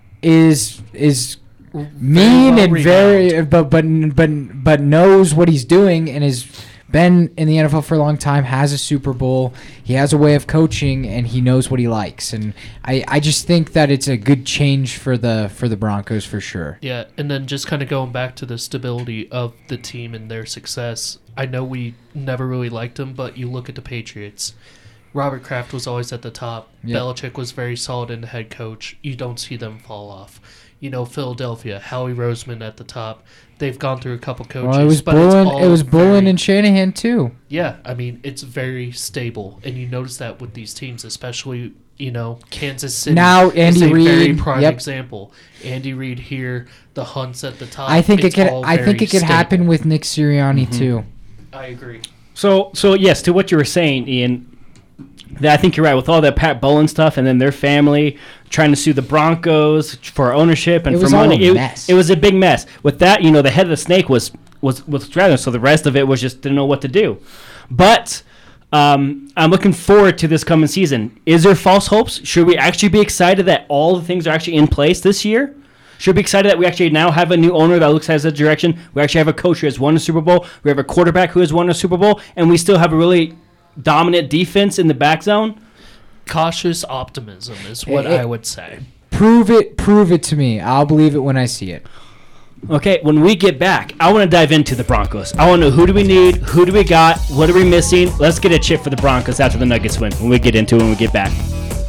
is is mean
well
and very but but but but knows what he's doing and has been in the N F L for a long time, has a Super Bowl, he has a way of coaching, and he knows what he likes, and I, I just think that it's a good change for the for the Broncos for sure.
Yeah, and then just kind of going back to the stability of the team and their success. I know we never really liked them, but you look at the Patriots. Robert Kraft was always at the top.
Yep.
Belichick was very solid in the head coach. You don't see them fall off. You know, Philadelphia, Howie Roseman at the top. They've gone through a couple coaches.
Well, it was
but it's
Bullen,
all
it was Bullen
very-
and Shanahan too.
Yeah, I mean, it's very stable, and you notice that with these teams, especially, you know, Kansas City.
Now,
is
Andy
a very
Reid,
prime
yep.
example. Andy Reid here, the Hunts at the top.
I think it
it's
could
all
I think
very
it could
stable.
happen with Nick Sirianni
Mhm.
too.
I agree.
So, so yes, to what you were saying, Ian, that I think you're right with all that Pat Bowlen stuff, and then their family trying to sue the Broncos for ownership and
It
for
was all
money.
a
it,
mess.
it was a big mess. With that, you know, the head of the snake was was was straddling, so the rest of it was just didn't know what to do. But um, I'm looking forward to this coming season. Is there false hopes? Should we actually be excited that all the things are actually in place this year? Should we be excited that we actually now have a new owner that looks has a direction? We actually have a coach who has won a Super Bowl. We have a quarterback who has won a Super Bowl, and we still have a really dominant defense in the back zone.
Cautious optimism is what
It- it-
I would say.
Prove it, prove it to me. I'll believe it when I see it.
Okay, when we get back, I want to dive into the Broncos. I want to know who do we need, who do we got, what are we missing. Let's get a chip for the Broncos after the Nuggets win when we get into it when we get back.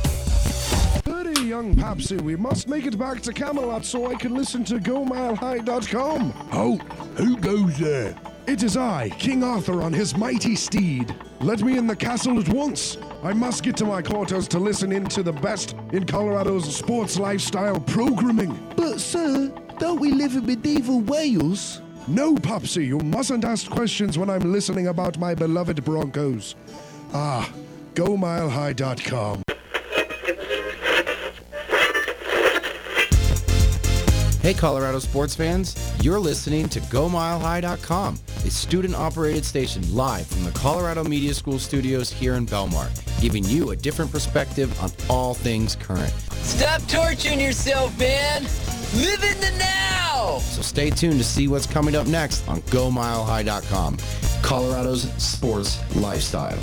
Hey, young Papsy, we must make it back to Camelot so I can listen to go mile high dot com.
Oh, who goes there?
It is I, King Arthur on his mighty steed. Let me in the castle at once. I must get to my quarters to listen in to the best in Colorado's sports lifestyle programming.
But, sir, don't we live in medieval Wales?
No, Popsy, you mustn't ask questions when I'm listening about my beloved Broncos. Ah, go mile high dot com.
Hey Colorado sports fans, you're listening to Go Mile High dot com, a student-operated station live from the Colorado Media School studios here in Belmar, giving you a different perspective on all things current.
Stop torturing yourself, man! Live in the now!
So stay tuned to see what's coming up next on Go Mile High dot com, Colorado's sports lifestyle.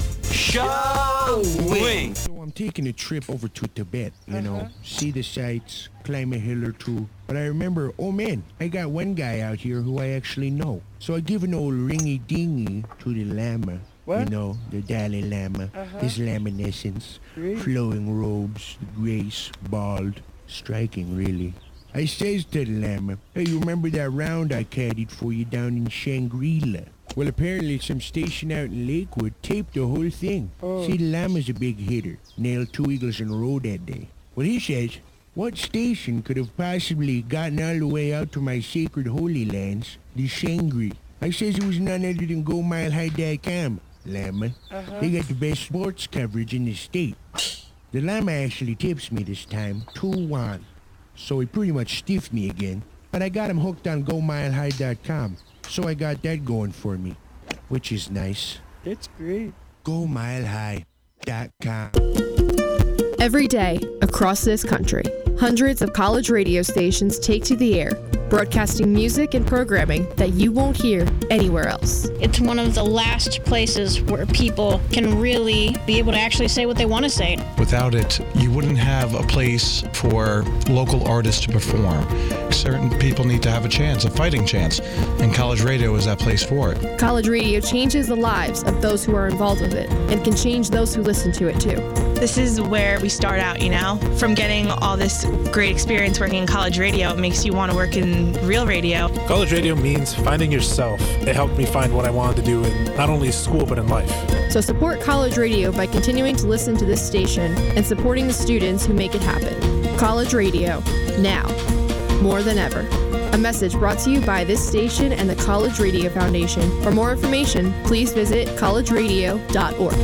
Showing!
So I'm taking a trip over to Tibet, you know, uh-huh. see the sights, climb a hill or two. But I remember, oh man, I got one guy out here who I actually know. So I give an old ringy-dingy to the Lama. What? You know, the Dalai Lama, uh-huh. his laminescence, really? Flowing robes, grace, bald, striking really. I says to the Lama, hey, you remember that round I caddied for you down in Shangri-La? Well, apparently some station out in Lakewood taped the whole thing. Oh. See, the Lama's a big hitter. Nailed two eagles in a row that day. Well, he says, what station could have possibly gotten all the way out to my sacred holy lands, the Shangri? I says it was none other than Go Mile High dot com, Lama. Uh-huh. They got the best sports coverage in the state. The Lama actually tips me this time, two one. So he pretty much stiffed me again, but I got him hooked on Go Mile High dot com, so I got that going for me, which is nice.
It's great.
Go Mile High dot com.
Every day, across this country, hundreds of college radio stations take to the air, broadcasting music and programming that you won't hear anywhere else.
It's one of the last places where people can really be able to actually say what they want to say.
Without it, you wouldn't have a place for local artists to perform. Certain people need to have a chance, a fighting chance, and college radio is that place for it.
College radio changes the lives of those who are involved with it and can change those who listen to it too.
This is where we start out, you know? From getting all this great experience working in college radio, it makes you want to work in real radio.
College radio means finding yourself. It helped me find what I wanted to do in not only school, but in life.
So support college radio by continuing to listen to this station and supporting the students who make it happen. College radio, now, more than ever. A message brought to you by this station and the College Radio Foundation. For more information, please visit college radio dot org.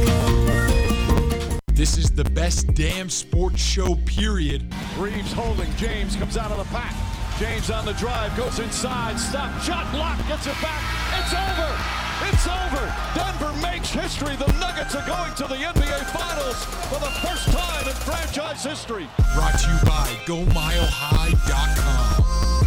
This is the best damn sports show, period.
Reeves holding. James comes out of the pack. James on the drive, goes inside, stop, shot block, gets it back. It's over. It's over. Denver makes history. The Nuggets are going to the N B A Finals for the first time in franchise history.
Brought to you by Go Mile High dot com.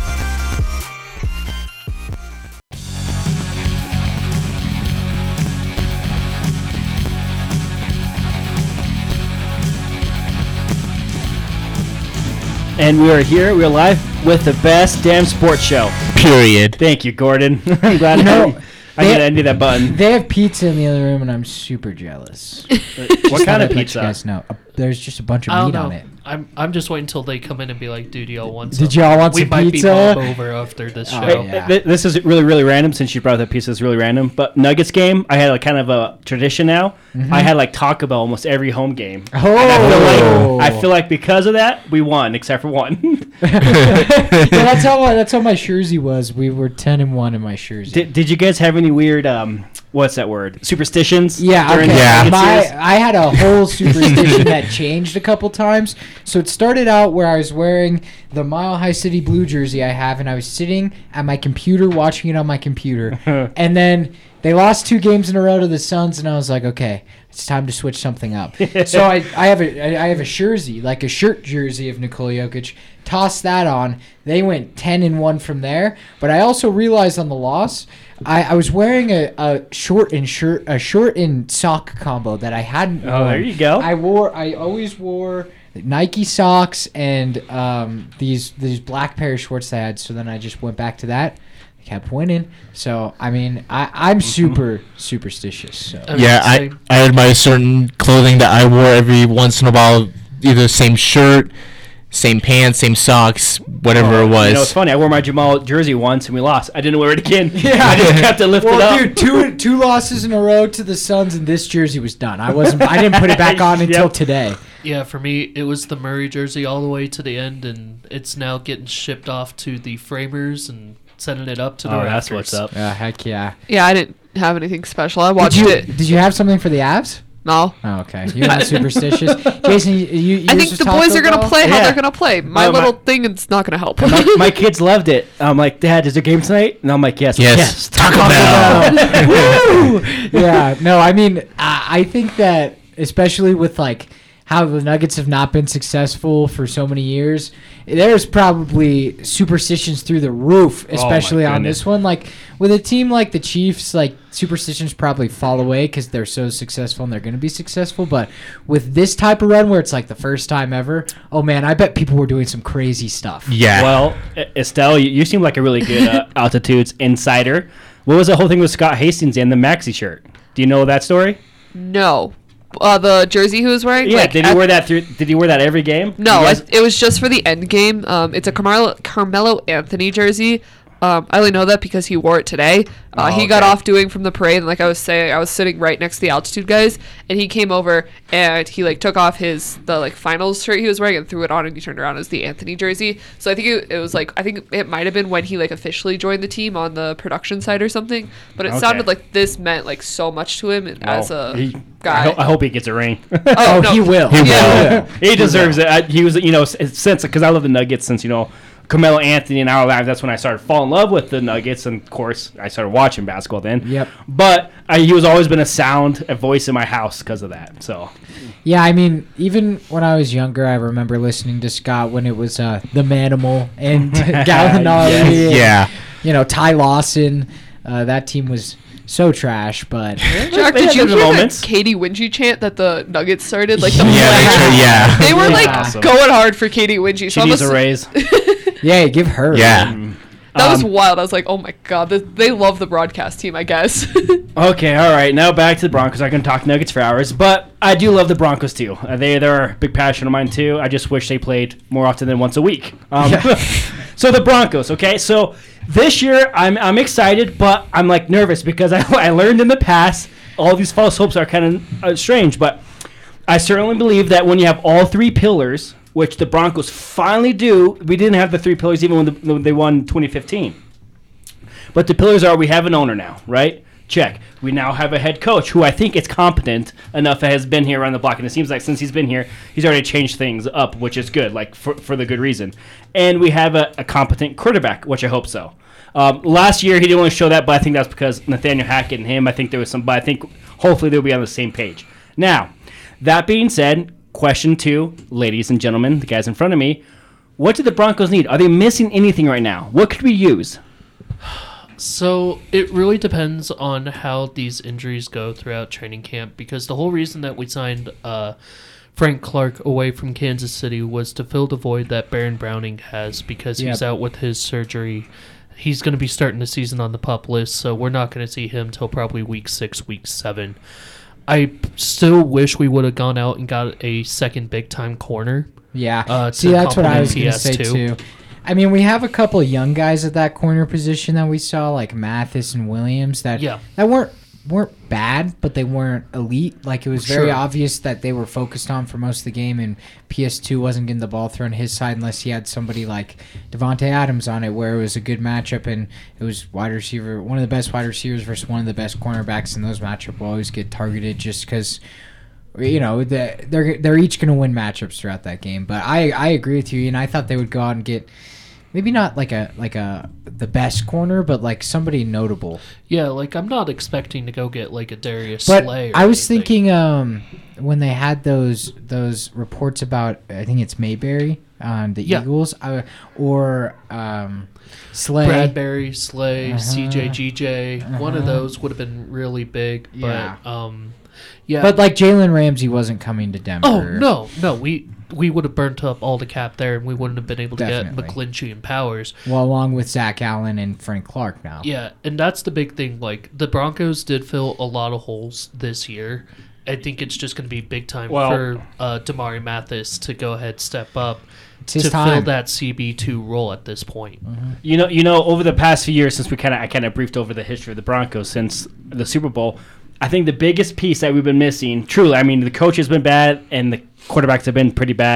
And we are here. We are live with the best damn sports show.
Period.
Thank you, Gordon. I'm glad
you know,
I get ended that button.
They have pizza in the other room, and I'm super jealous.
What kind of pizza?
You guys know. Uh, there's just a bunch of
I don't
meat
know.
on it.
I'm I'm just waiting until they come in and be like, "Dude, y'all want
Did
some?"
y'all want
we
some
might
pizza?
be Bob over after this show.
Oh, yeah.
Th- This is really, really random since you brought up pizza. It's really random. But Nuggets game, I had like kind of a tradition now.
Mhm.
I had like Taco Bell almost every home game.
Oh.
And I feel like I feel like because of that, we won, except for one.
Yeah, that's how my, that's how my jersey was. We were ten and one in my jersey.
Did, did you guys have any weird um what's that word? Superstitions?
Yeah,
during
okay.
the
Yeah.
Nuggets
My,
series?
I had a whole superstition that changed a couple times. So it started out where I was wearing the Mile High City Blue jersey I have, and I was sitting at my computer watching it on my computer. And then they lost two games in a row to the Suns, and I was like, okay, it's time to switch something up. So I, I have a I have a jersey, like a shirt jersey of Nikola Jokic. Tossed that on. They went ten and one from there. But I also realized on the loss, I, I was wearing a, a short and shirt a short and sock combo that I hadn't.
Oh,
worn.
there you go.
I wore. I always wore Nike socks and um, these these black pair of shorts that I had. So then I just went back to that. Kept winning. So I mean, I, I'm super superstitious. So.
Yeah, I, I had my certain clothing that I wore every once in a while, either same shirt, same pants, same socks, whatever
Oh,
it was.
You know, it's funny. I wore my Jamal jersey once and we lost. I didn't wear it again. Yeah, I just kept it lifted
well,
up.
dude, two two losses in a row to the Suns, and this jersey was done. I wasn't. I didn't put it back on until
Yep.
today.
Yeah, for me, it was the Murray jersey all the way to the end, and it's now getting shipped off to the framers and sending it up to the
Oh,
rafters.
that's what's up.
Yeah, heck yeah.
Yeah, I didn't have anything special. I watched
did you,
it.
Did you have something for the Avs?
No.
Oh, okay. You're not superstitious. Jason, you, you
I think the boys are going to play how
Yeah.
they're going to play. My
Oh, my-
little thing is not going to help.
my, my kids loved it. I'm like, Dad, is there game tonight? And I'm like, yes.
Yes.
Yes.
Taco Bell.
Woo! Yeah, no, I mean, I, I think that especially with like how the Nuggets have not been successful for so many years, there's probably superstitions through the roof, especially on
goodness.
this one. Like with a team like the Chiefs, like superstitions probably fall away because they're so successful and they're going to be successful. But with this type of run where it's like the first time ever, oh man, I bet people were doing some crazy stuff.
Yeah.
Well, E- Estelle, you, you seem like a really good uh, Altitudes insider. What was the whole thing with Scott Hastings and the maxi shirt? Do you know that story?
No. Uh, the jersey he was wearing?
Yeah.
Like,
did he
at-
wear that through? Did he wear that every game?
No,
You
I,
guys-
it was just for the end game. Um, it's a Carmelo, Carmelo Anthony jersey. Um, I only know that because he wore it today. Uh,
Oh,
he got
okay.
off doing from the parade, and like I was saying, I was sitting right next to the altitude guys, and he came over and he like took off his the like finals shirt he was wearing and threw it on, and he turned around as the Anthony jersey. So I think it, it was like I think it might have been when he like officially joined the team on the production side or something. But it
Okay.
sounded like this meant like so much to him as
Well,
a
he-
guy.
I, ho- I hope he gets a ring.
Oh, no.
he will.
He
Yeah.
will.
He deserves it. I, he was, you know, s- since because I love the Nuggets since you know Carmelo Anthony and our lives. That's when I started falling in love with the Nuggets, and of course I started watching basketball then.
Yep.
But I, he was always been a sound, a voice in my house because of that. So
Yeah, I mean, even when I was younger, I remember listening to Scott when it was uh, the Manimal and Gallinari.
Yes.
and,
Yeah.
You know, Ty Lawson. Uh, that team was so trash, but
Jack,
They
did
had
you
their
hear
moments.
the Katie Wingy chant that the Nuggets started? Like the
Yeah, they tried- yeah.
They were like
Awesome.
going hard for Katie Wingy.
she
So
needs a
almost-
raise.
yeah, give her.
Yeah.
That was
Um,
wild. I was like, oh my god, this, they love the broadcast team, I guess.
Okay, all right. Now back to the Broncos. I can talk Nuggets for hours, but I do love the Broncos too. Uh, they they're a big passion of mine too. I just wish they played more often than once a week. Um, so the Broncos. Okay, so this year I'm I'm excited, but I'm like nervous because I I learned in the past all these false hopes are kind of uh, strange, but I certainly believe that when you have all three pillars, which the Broncos finally do, we didn't have the three pillars even when, the, when they won twenty fifteen. But the pillars are we have an owner now, right? Check. We now have a head coach who I think is competent enough that has been here around the block. And it seems like since he's been here, he's already changed things up, which is good, like for, for the good reason. And we have a, a competent quarterback, which I hope so. Um, last year, he didn't want to show that, but I think that's because Nathaniel Hackett and him, I think there was some, but I think hopefully they'll be on the same page. Now, that being said, question two, ladies and gentlemen, the guys in front of me, what do the Broncos need? Are they missing anything right now? What could we use?
So it really depends on how these injuries go throughout training camp, because the whole reason that we signed uh, Frank Clark away from Kansas City was to fill the void that Baron Browning has, because he's
Yep.
out with his surgery. He's going to be starting the season on the PUP list, so we're not going to see him till probably week six, week seven. I still wish we would have gone out and got a second big-time corner.
Yeah.
Uh,
See,
to
that's what I
complement
was going to
T S
say,
two.
too. I mean, we have a couple of young guys at that corner position that we saw, like Mathis and Williams, that
Yeah.
that weren't weren't bad, but they weren't elite. Like, it was very
Sure.
obvious that they were focused on for most of the game, and P S two wasn't getting the ball thrown his side unless he had somebody like Devontae Adams on it, where it was a good matchup, and it was wide receiver, one of the best wide receivers versus one of the best cornerbacks, and those matchups will always get targeted just because, you know, the, they're they're each going to win matchups throughout that game. But I, I agree with you, and I thought they would go out and get maybe not like a like a the best corner, but like somebody notable.
Yeah, like I'm not expecting to go get like a Darius
But
Slay. Or
I was
anything.
thinking um, when they had those those reports about, I think it's Mayberry on the
Yeah.
Eagles, uh, or um, Slay.
Bradbury, Slay,
Uh-huh.
C J, G J. One of
Uh-huh.
those would have been really big. But
Yeah.
um, yeah.
But like Jalen Ramsey wasn't coming to Denver.
oh no, no, we we would have burnt up all the cap there, and we wouldn't have been able to
Definitely.
get McGlinchey and Powers.
Well, along with Zach Allen and Frank Clark now.
Yeah, and that's the big thing. Like the Broncos did fill a lot of holes this year. I think it's just going to be big time
Well-
for uh, Damari Mathis to go ahead, step up
It's his
to fill
time.
that C B two role at this point.
You know, you know, over the past few years, since we kind of, I kind of briefed over the history of the Broncos since the Super Bowl, I think the biggest piece that we've been missing, truly, I mean, the coach has been bad and the quarterbacks have been pretty bad.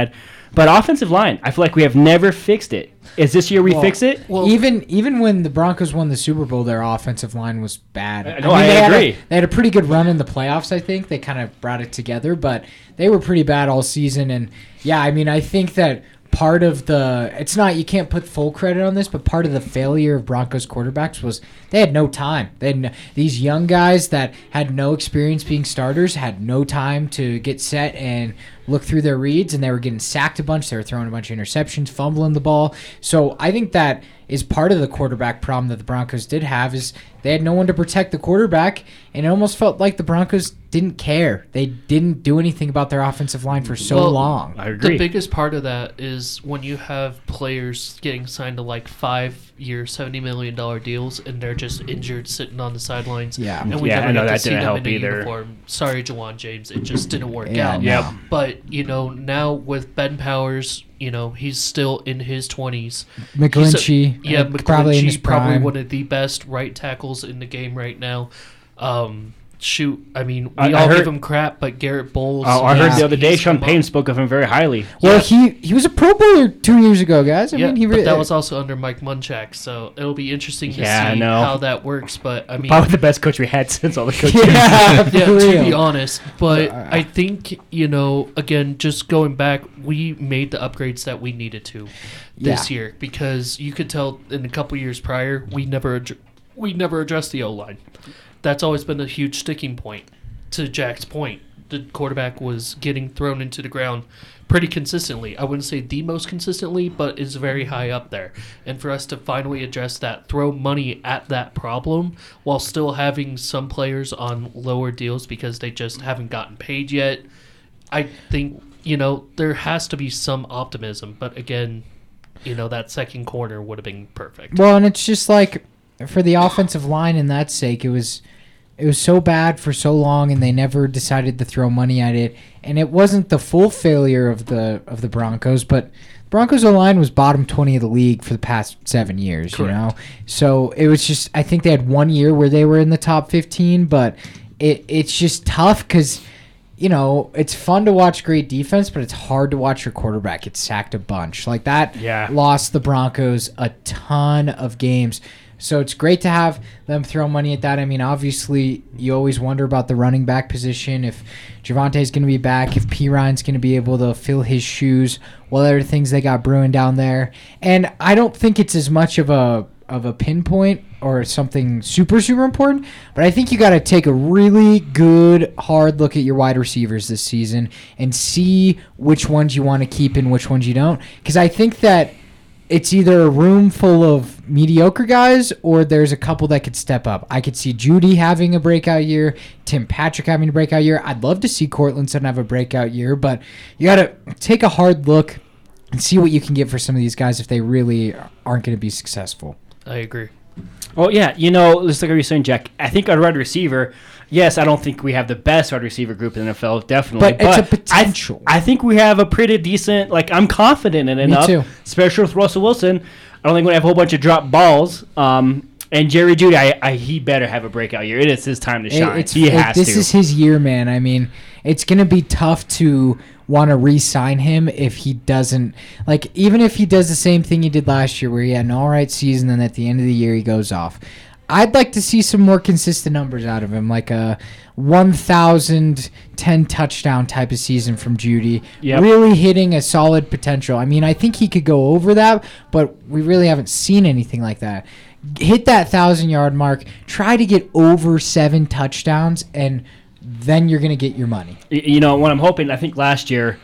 But offensive line, I feel like we have never fixed it. Is this year we
Well,
fix it?
even even when the Broncos won the Super Bowl, their offensive line was bad.
I- no, I
they had a-
agree.
they had a pretty good run in the playoffs, I think. They kind of brought it together, but they were pretty bad all season. And, yeah, I mean, I think that part of the – it's not – you can't put full credit on this, but part of the failure of Broncos quarterbacks was they had no time. They had no, these young guys that had no experience being starters had no time to get set and look through their reads, and they were getting sacked a bunch. They were throwing a bunch of interceptions, fumbling the ball. So I think that is part of the quarterback problem that the Broncos did have is they had no one to protect the quarterback, and it almost felt like the Broncos didn't care. They didn't do anything about their offensive line for so
Well,
long.
The biggest part of that is when you have players getting signed to like five-year, seventy million dollars deals, and they're just injured, sitting on the sidelines.
Yeah.
and we
Yeah,
never
I know
get
that
to see
didn't
them
help
in a
either.
uniform. Sorry, Jawan James, it just didn't work
Yeah,
out.
no. Yep.
But you know, now with Ben Powers, you know, he's still in his twenties.
McGlinchey,
yeah,
uh,
McGlinchey,
probably in his
probably
prime.
one of the best right tackles in the game right now. Um, shoot, I mean, we
I- I
all
heard-
give him crap, but Garrett Bowles.
Oh, I heard the other day
he's
Sean
come
Payne
up.
spoke of him very highly.
Well, he he was a Pro Bowler two years ago, guys. I
yeah,
mean, he
but
really,
that was also under Mike Munchak, so it'll be interesting to
Yeah, I
see
know.
how that works. But I mean,
Probably the best coach we had since all the coaches.
Yeah,
yeah,
for
to
real.
be honest. But
Uh,
I think, you know, again, just going back, we made the upgrades that we needed to this
Yeah.
year because you could tell in a couple years prior, we never ad- we never addressed the O line. That's always been a huge sticking point. To Jack's point, the quarterback was getting thrown into the ground pretty consistently. I wouldn't say the most consistently, but is very high up there. And for us to finally address that, throw money at that problem while still having some players on lower deals because they just haven't gotten paid yet, I think, you know, there has to be some optimism. But again, you know, that second corner would have been perfect.
Well, and it's just like for the offensive line, in that sake, it was it was so bad for so long, and they never decided to throw money at it. And it wasn't the full failure of the of the Broncos, but Broncos O line was bottom twenty of the league for the past seven years.
Correct.
You know, so it was just I think they had one year where they were in the top fifteen, but it it's just tough because. You know, it's fun to watch great defense, but it's hard to watch your quarterback get sacked a bunch. Like that
Yeah.
lost the Broncos a ton of games. So it's great to have them throw money at that. I mean, obviously, you always wonder about the running back position, if Javante's going to be back, if P. Ryan's going to be able to fill his shoes, what other things they got brewing down there. And I don't think it's as much of a of a pinpoint or something super, super important, but I think you got to take a really good, hard look at your wide receivers this season and see which ones you want to keep and which ones you don't. Because I think that it's either a room full of mediocre guys or there's a couple that could step up. I could see Judy having a breakout year, Tim Patrick having a breakout year. I'd love to see Cortland Sutton have a breakout year, but you got to take a hard look and see what you can get for some of these guys if they really aren't going to be successful.
I agree.
Well, yeah, you know, just like you were saying, Jack, I think our wide receiver, yes, I don't think we have the best wide receiver group in the N F L, definitely.
But it's a potential.
I, I think we have a pretty decent, like, I'm confident in it
Me
enough.
too.
Especially with Russell Wilson. I don't think we're going to have a whole bunch of drop balls. Um, and Jerry Jeudy, I, I, he better have a breakout year. It is his time to
It-
shine.
it's,
he
it-
has
this
to.
is his year, man. I mean, it's going to be tough to want to re-sign him if he doesn't, like, even if he does the same thing he did last year where he had an all right season and at the end of the year he goes off. I'd like to see some more consistent numbers out of him, like a one thousand ten touchdown type of season from Judy.
Yep.
Really hitting a solid potential. I mean, I think he could go over that, but we really haven't seen anything like that. Hit that thousand-yard mark. Try to get over seven touchdowns, and then you're going to get your money.
Y- You know, what I'm hoping, I think last year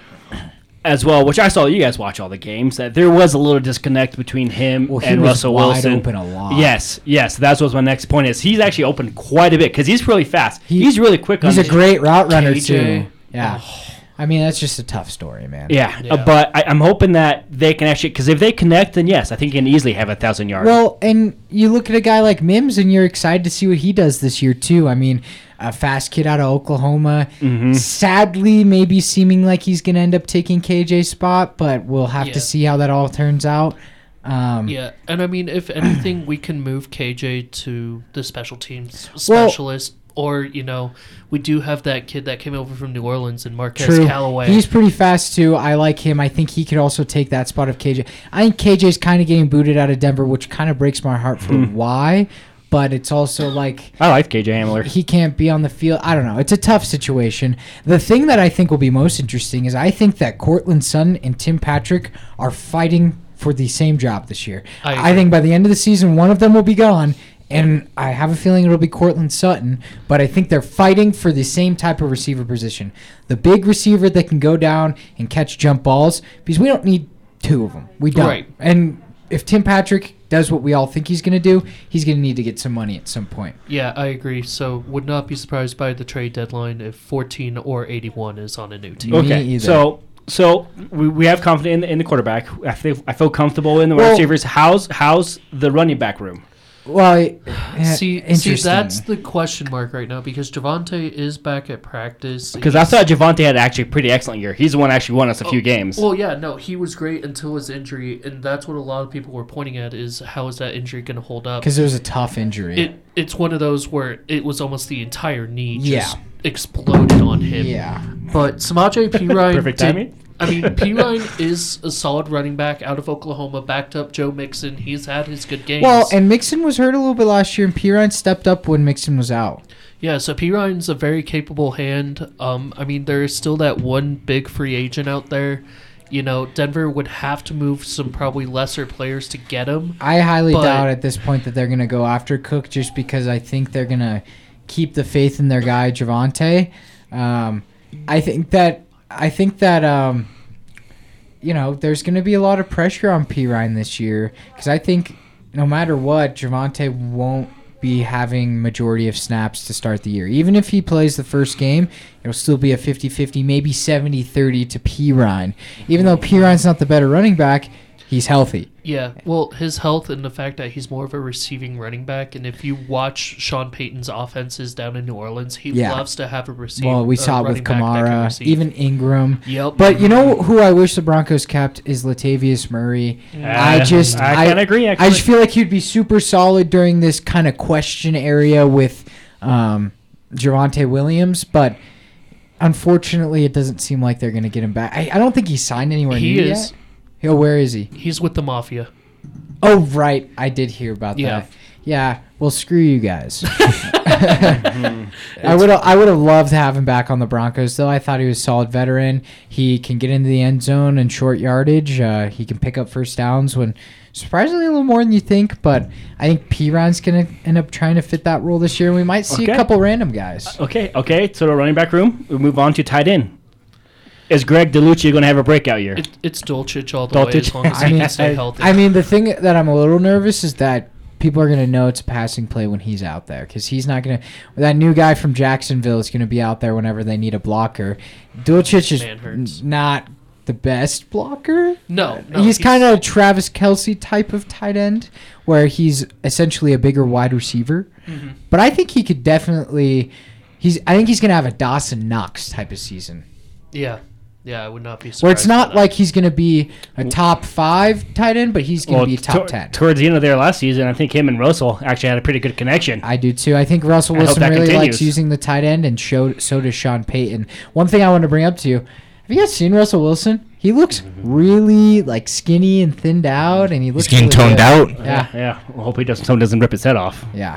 as well, which I saw you guys watch all the games, that there was a little disconnect between him
Well, he
and
was
Russell
wide
Wilson.
open a lot.
Yes, yes, that's what my next point is. He's actually open quite a bit because he's really fast. he's really quick on
He's a
the-
great route runner,
K J.
too. Yeah. I mean, that's just a tough story, man.
Yeah,
Yeah.
Uh, but I, I'm hoping that they can actually, because if they connect, then yes, I think he can easily have a thousand yards.
Well, and you look at a guy like Mims, and you're excited to see what he does this year, too. I mean, a fast kid out of Oklahoma.
Mhm.
Sadly, maybe seeming like he's going to end up taking K J's spot, but we'll have
Yeah.
to see how that all turns out. Um,
Yeah, and I mean, if anything, we can move K J to the special teams
Well,
specialist Or, you know, we do have that kid that came over from New Orleans and Marquez
True.
Callaway.
He's pretty fast too. I like him. I think he could also take that spot of K J. I think K J's kind of getting booted out of Denver, which kind of breaks my heart for
Hmm.
why. But it's also like
I like K J Hamler.
He can't be on the field. I don't know. It's a tough situation. The thing that I think will be most interesting is I think that Cortland Sutton and Tim Patrick are fighting for the same job this year.
I
I think by the end of the season, one of them will be gone. And I have a feeling it'll be Cortland Sutton, but I think they're fighting for the same type of receiver position. The big receiver that can go down and catch jump balls, because we don't need two of them. We don't.
Right.
And if Tim Patrick does what we all think he's going to do, he's going to need to get some money at some point.
Yeah, I agree. So would not be surprised by the trade deadline if fourteen or eighty-one is on a new team.
Okay, so so we, we have confidence in the, in the quarterback. I feel I feel comfortable in the wide
Well-
receivers. How's how's the running back room?
Well, yeah,
See, see,
interesting.
that's the question mark right now because Javonte is back at practice.
Because I
He's-
thought Javonte had actually a pretty excellent year. He's the one that actually won us a few
Oh,
games.
Well, yeah, no, he was great until his injury, and that's what a lot of people were pointing at is how is that injury going to hold up?
Because it was a tough injury.
It it's one of those where it was almost the entire knee just
Yeah.
exploded on him.
Yeah.
But Samaje Perine
Perfect
did-
timing.
I mean, Perine is a solid running back out of Oklahoma, backed up Joe Mixon. He's had his good games.
Well, and Mixon was hurt a little bit last year, and Pirine stepped up when Mixon was out.
Yeah, so Perine's a very capable hand. Um, I mean, there is still that one big free agent out there. You know, Denver would have to move some probably lesser players to get him.
I highly
but-
doubt at this point that they're going to go after Cook just because I think they're going to keep the faith in their guy Javonte. Um, I think that I think that um, you know there's going to be a lot of pressure on Perine this year because I think no matter what, Javonte won't be having majority of snaps to start the year. Even if he plays the first game, it'll still be a fifty-fifty, maybe seventy thirty to Perine. Even though Perine's not the better running back, he's healthy.
Yeah, well, his health and the fact that he's more of a receiving running back, and if you watch Sean Payton's offenses down in New Orleans, he
Yeah.
loves to have a receiver.
Well, we saw it with Kamara, even Ingram.
Yep.
But you know who I wish the Broncos kept is Latavius Murray. I just
I kinda agree,
I just feel like he'd be super solid during this kind of question area with um, Javonte Williams, but unfortunately, it doesn't seem like they're going to get him back. I, I don't think he's signed anywhere
He
new
is.
yet. Oh, where is he?
He's with the Mafia.
Oh, right. I did hear about
Yeah.
that. Yeah. Well, screw you guys. I would I would have loved to have him back on the Broncos, though. I thought he was a solid veteran. He can get into the end zone and short yardage. Uh, he can pick up first downs when surprisingly a little more than you think. But I think Perine's going to end up trying to fit that role this year. We might see
Okay.
a couple random guys.
Okay, okay. So the running back room, we move on to tight end. Is Greg DeLucia going to have a breakout year?
It, it's Dulcich all the way,
Dulcich.
as long as
I
he
mean,
can stay healthy.
I mean, the thing that I'm a little nervous is that people are going to know it's a passing play when he's out there because he's not going to. That new guy from Jacksonville is going to be out there whenever they need a blocker. Dulcich is
Man hurts.
n- not the best blocker.
No, no,
he's,
he's-
kind of a Travis Kelce type of tight end where he's essentially a bigger wide receiver.
Mhm.
But I think he could definitely. He's. I think he's going to have a Dawson Knox type of season.
yeah. Yeah, I would not be surprised.
Where it's
by
not
that.
like he's going to be a top five tight end, but he's going to
Well,
be a top
tor-
ten.
Towards the end of their last season, I think him and Russell actually had a pretty good connection.
I do too. I think Russell
I hope
Wilson
that
really
continues.
likes using the tight end, and showed, so does Sean Payton. One thing I want to bring up to you: have you guys seen Russell Wilson? He looks really like skinny and thinned out, and he looks
getting
really
toned
good.
out.
Yeah,
yeah. yeah. Well, hope he doesn't. Someone doesn't rip his head off.
yeah.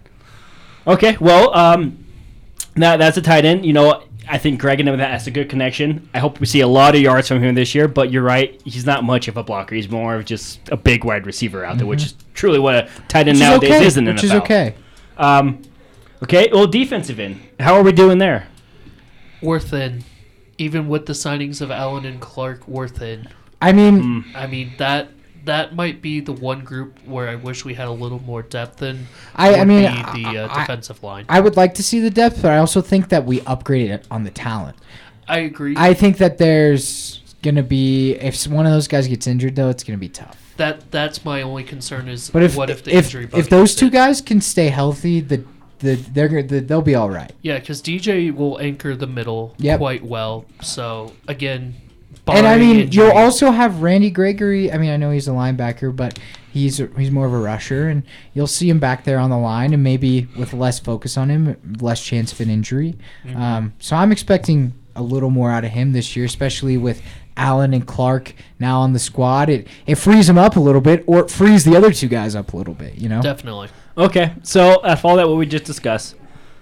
Okay, well, um, now that's a tight end. You know, I think Greg and him that has a good connection. I hope we see a lot of yards from him this year. But you're right, he's not much of a blocker. He's more of just a big wide receiver out there, which is truly what a tight end
Which is
nowadays
okay,
is in the
which
N F L.
is okay.
Um, okay, well, defensive end. How are we doing there?
We're thin. Even with the signings of Allen and Clark, we're thin.
I mean,
I mean that that might be the one group where I wish we had a little more depth in.
I, I
would
mean,
be the uh,
I-
defensive line.
I would like to see the depth, but I also think that we upgraded it on the talent.
I agree.
I think that there's gonna be if one of those guys gets injured, though, it's gonna be tough.
that that's my only concern is
But if
what if the
if,
injury bug
if those
hits
two
it?
guys can stay healthy, the the they're gonna- the, they'll be all right.
Yeah, because D J will anchor the middle
Yep.
quite well. So again,
And I mean,
injury.
you'll also have Randy Gregory. I mean, I know he's a linebacker, but he's he's more of a rusher, and you'll see him back there on the line, and maybe with less focus on him, less chance of an injury.
Mhm.
Um, so I'm expecting a little more out of him this year, especially with Allen and Clark now on the squad. It it frees him up a little bit, or it frees the other two guys up a little bit. You know,
Definitely.
Okay, so uh, follow that what we just discussed.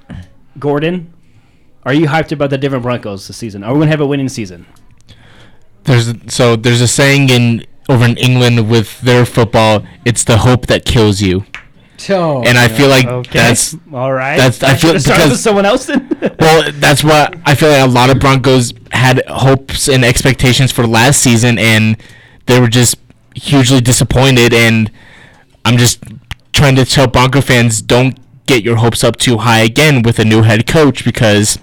Gordon, are you hyped about the Denver Broncos this season? Are we gonna have a winning season?
There's so there's a saying in over in England with their football. It's the hope that kills you.
Oh,
and I feel like
okay.
that's
all right.
That's I feel
Start with
because
someone else. Then?
well, that's what I feel like. A lot of Broncos had hopes and expectations for last season, and they were just hugely disappointed. And I'm just trying to tell Bronco fans, don't get your hopes up too high again with a new head coach, because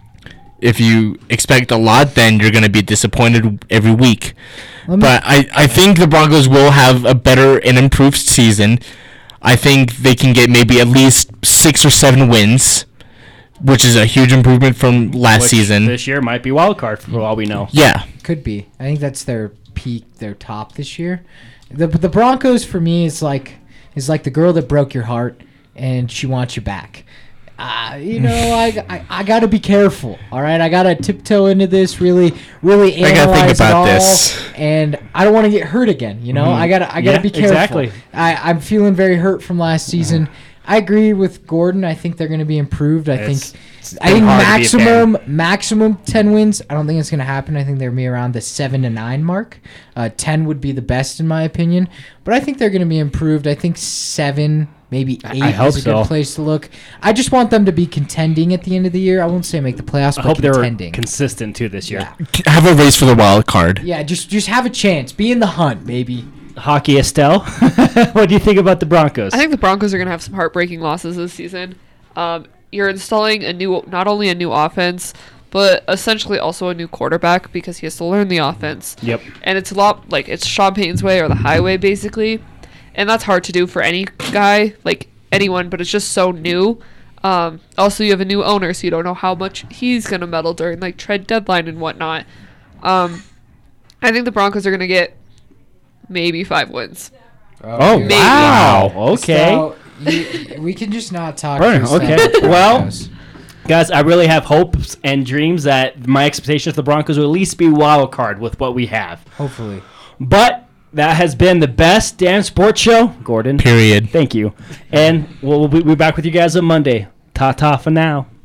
if you expect a lot, then you're going to be disappointed every week. But I, I think the Broncos will have a better and improved season. I think they can get maybe at least six or seven wins, which is a huge improvement from last
Which
season.
This year might be wild card for all we know.
Yeah.
Could be. I think that's their peak, their top this year. The the Broncos for me is like is like the girl that broke your heart and she wants you back. Uh, you know, I, I, I got to be careful, all right? I got to tiptoe into this, really really
I gotta think
analyze it
about
all,
this.
and I don't want to get hurt again, you know?
Mhm.
I got to I got to
Yeah,
be careful.
exactly.
I, I'm feeling very hurt from last season. I agree with Gordon. I think they're going to be improved. I
It's-
think
it's
I think
been hard to be a fan.
maximum maximum ten wins. I don't think it's going to happen. I think they're going to be around the seven to nine mark. Uh, ten would be the best in my opinion, but I think they're going to be improved. I think seven, maybe eight
I hope
is a good
so.
place to look. I just want them to be contending at the end of the year. I won't say make the playoffs,
I
but
hope they're
contending.
consistent too this year.
Have a race for the wild card.
Yeah, just just have a chance. Be in the hunt, maybe.
Hockey Estelle, what do you think about the Broncos?
I think the Broncos are going to have some heartbreaking losses this season. Um, you're installing a new, not only a new offense, but essentially also a new quarterback because he has to learn the offense.
Yep.
And it's a lot like it's Sean Payton's way or the highway basically, and that's hard to do for any guy, like anyone. But it's just so new. Um, also, you have a new owner, so you don't know how much he's going to meddle during like trade deadline and whatnot. Um, I think the Broncos are going to get maybe five wins.
Oh,
Maybe.
wow. Okay.
So, you, we can just not talk.
Burn,
to
okay.
Broncos.
Well, guys, I really have hopes and dreams that my expectations for the Broncos will at least be wild card with what we have.
Hopefully.
But that has been the best damn sports show, Gordon.
Period.
Thank you. And we'll, we'll be back with you guys on Monday. Ta-ta for now.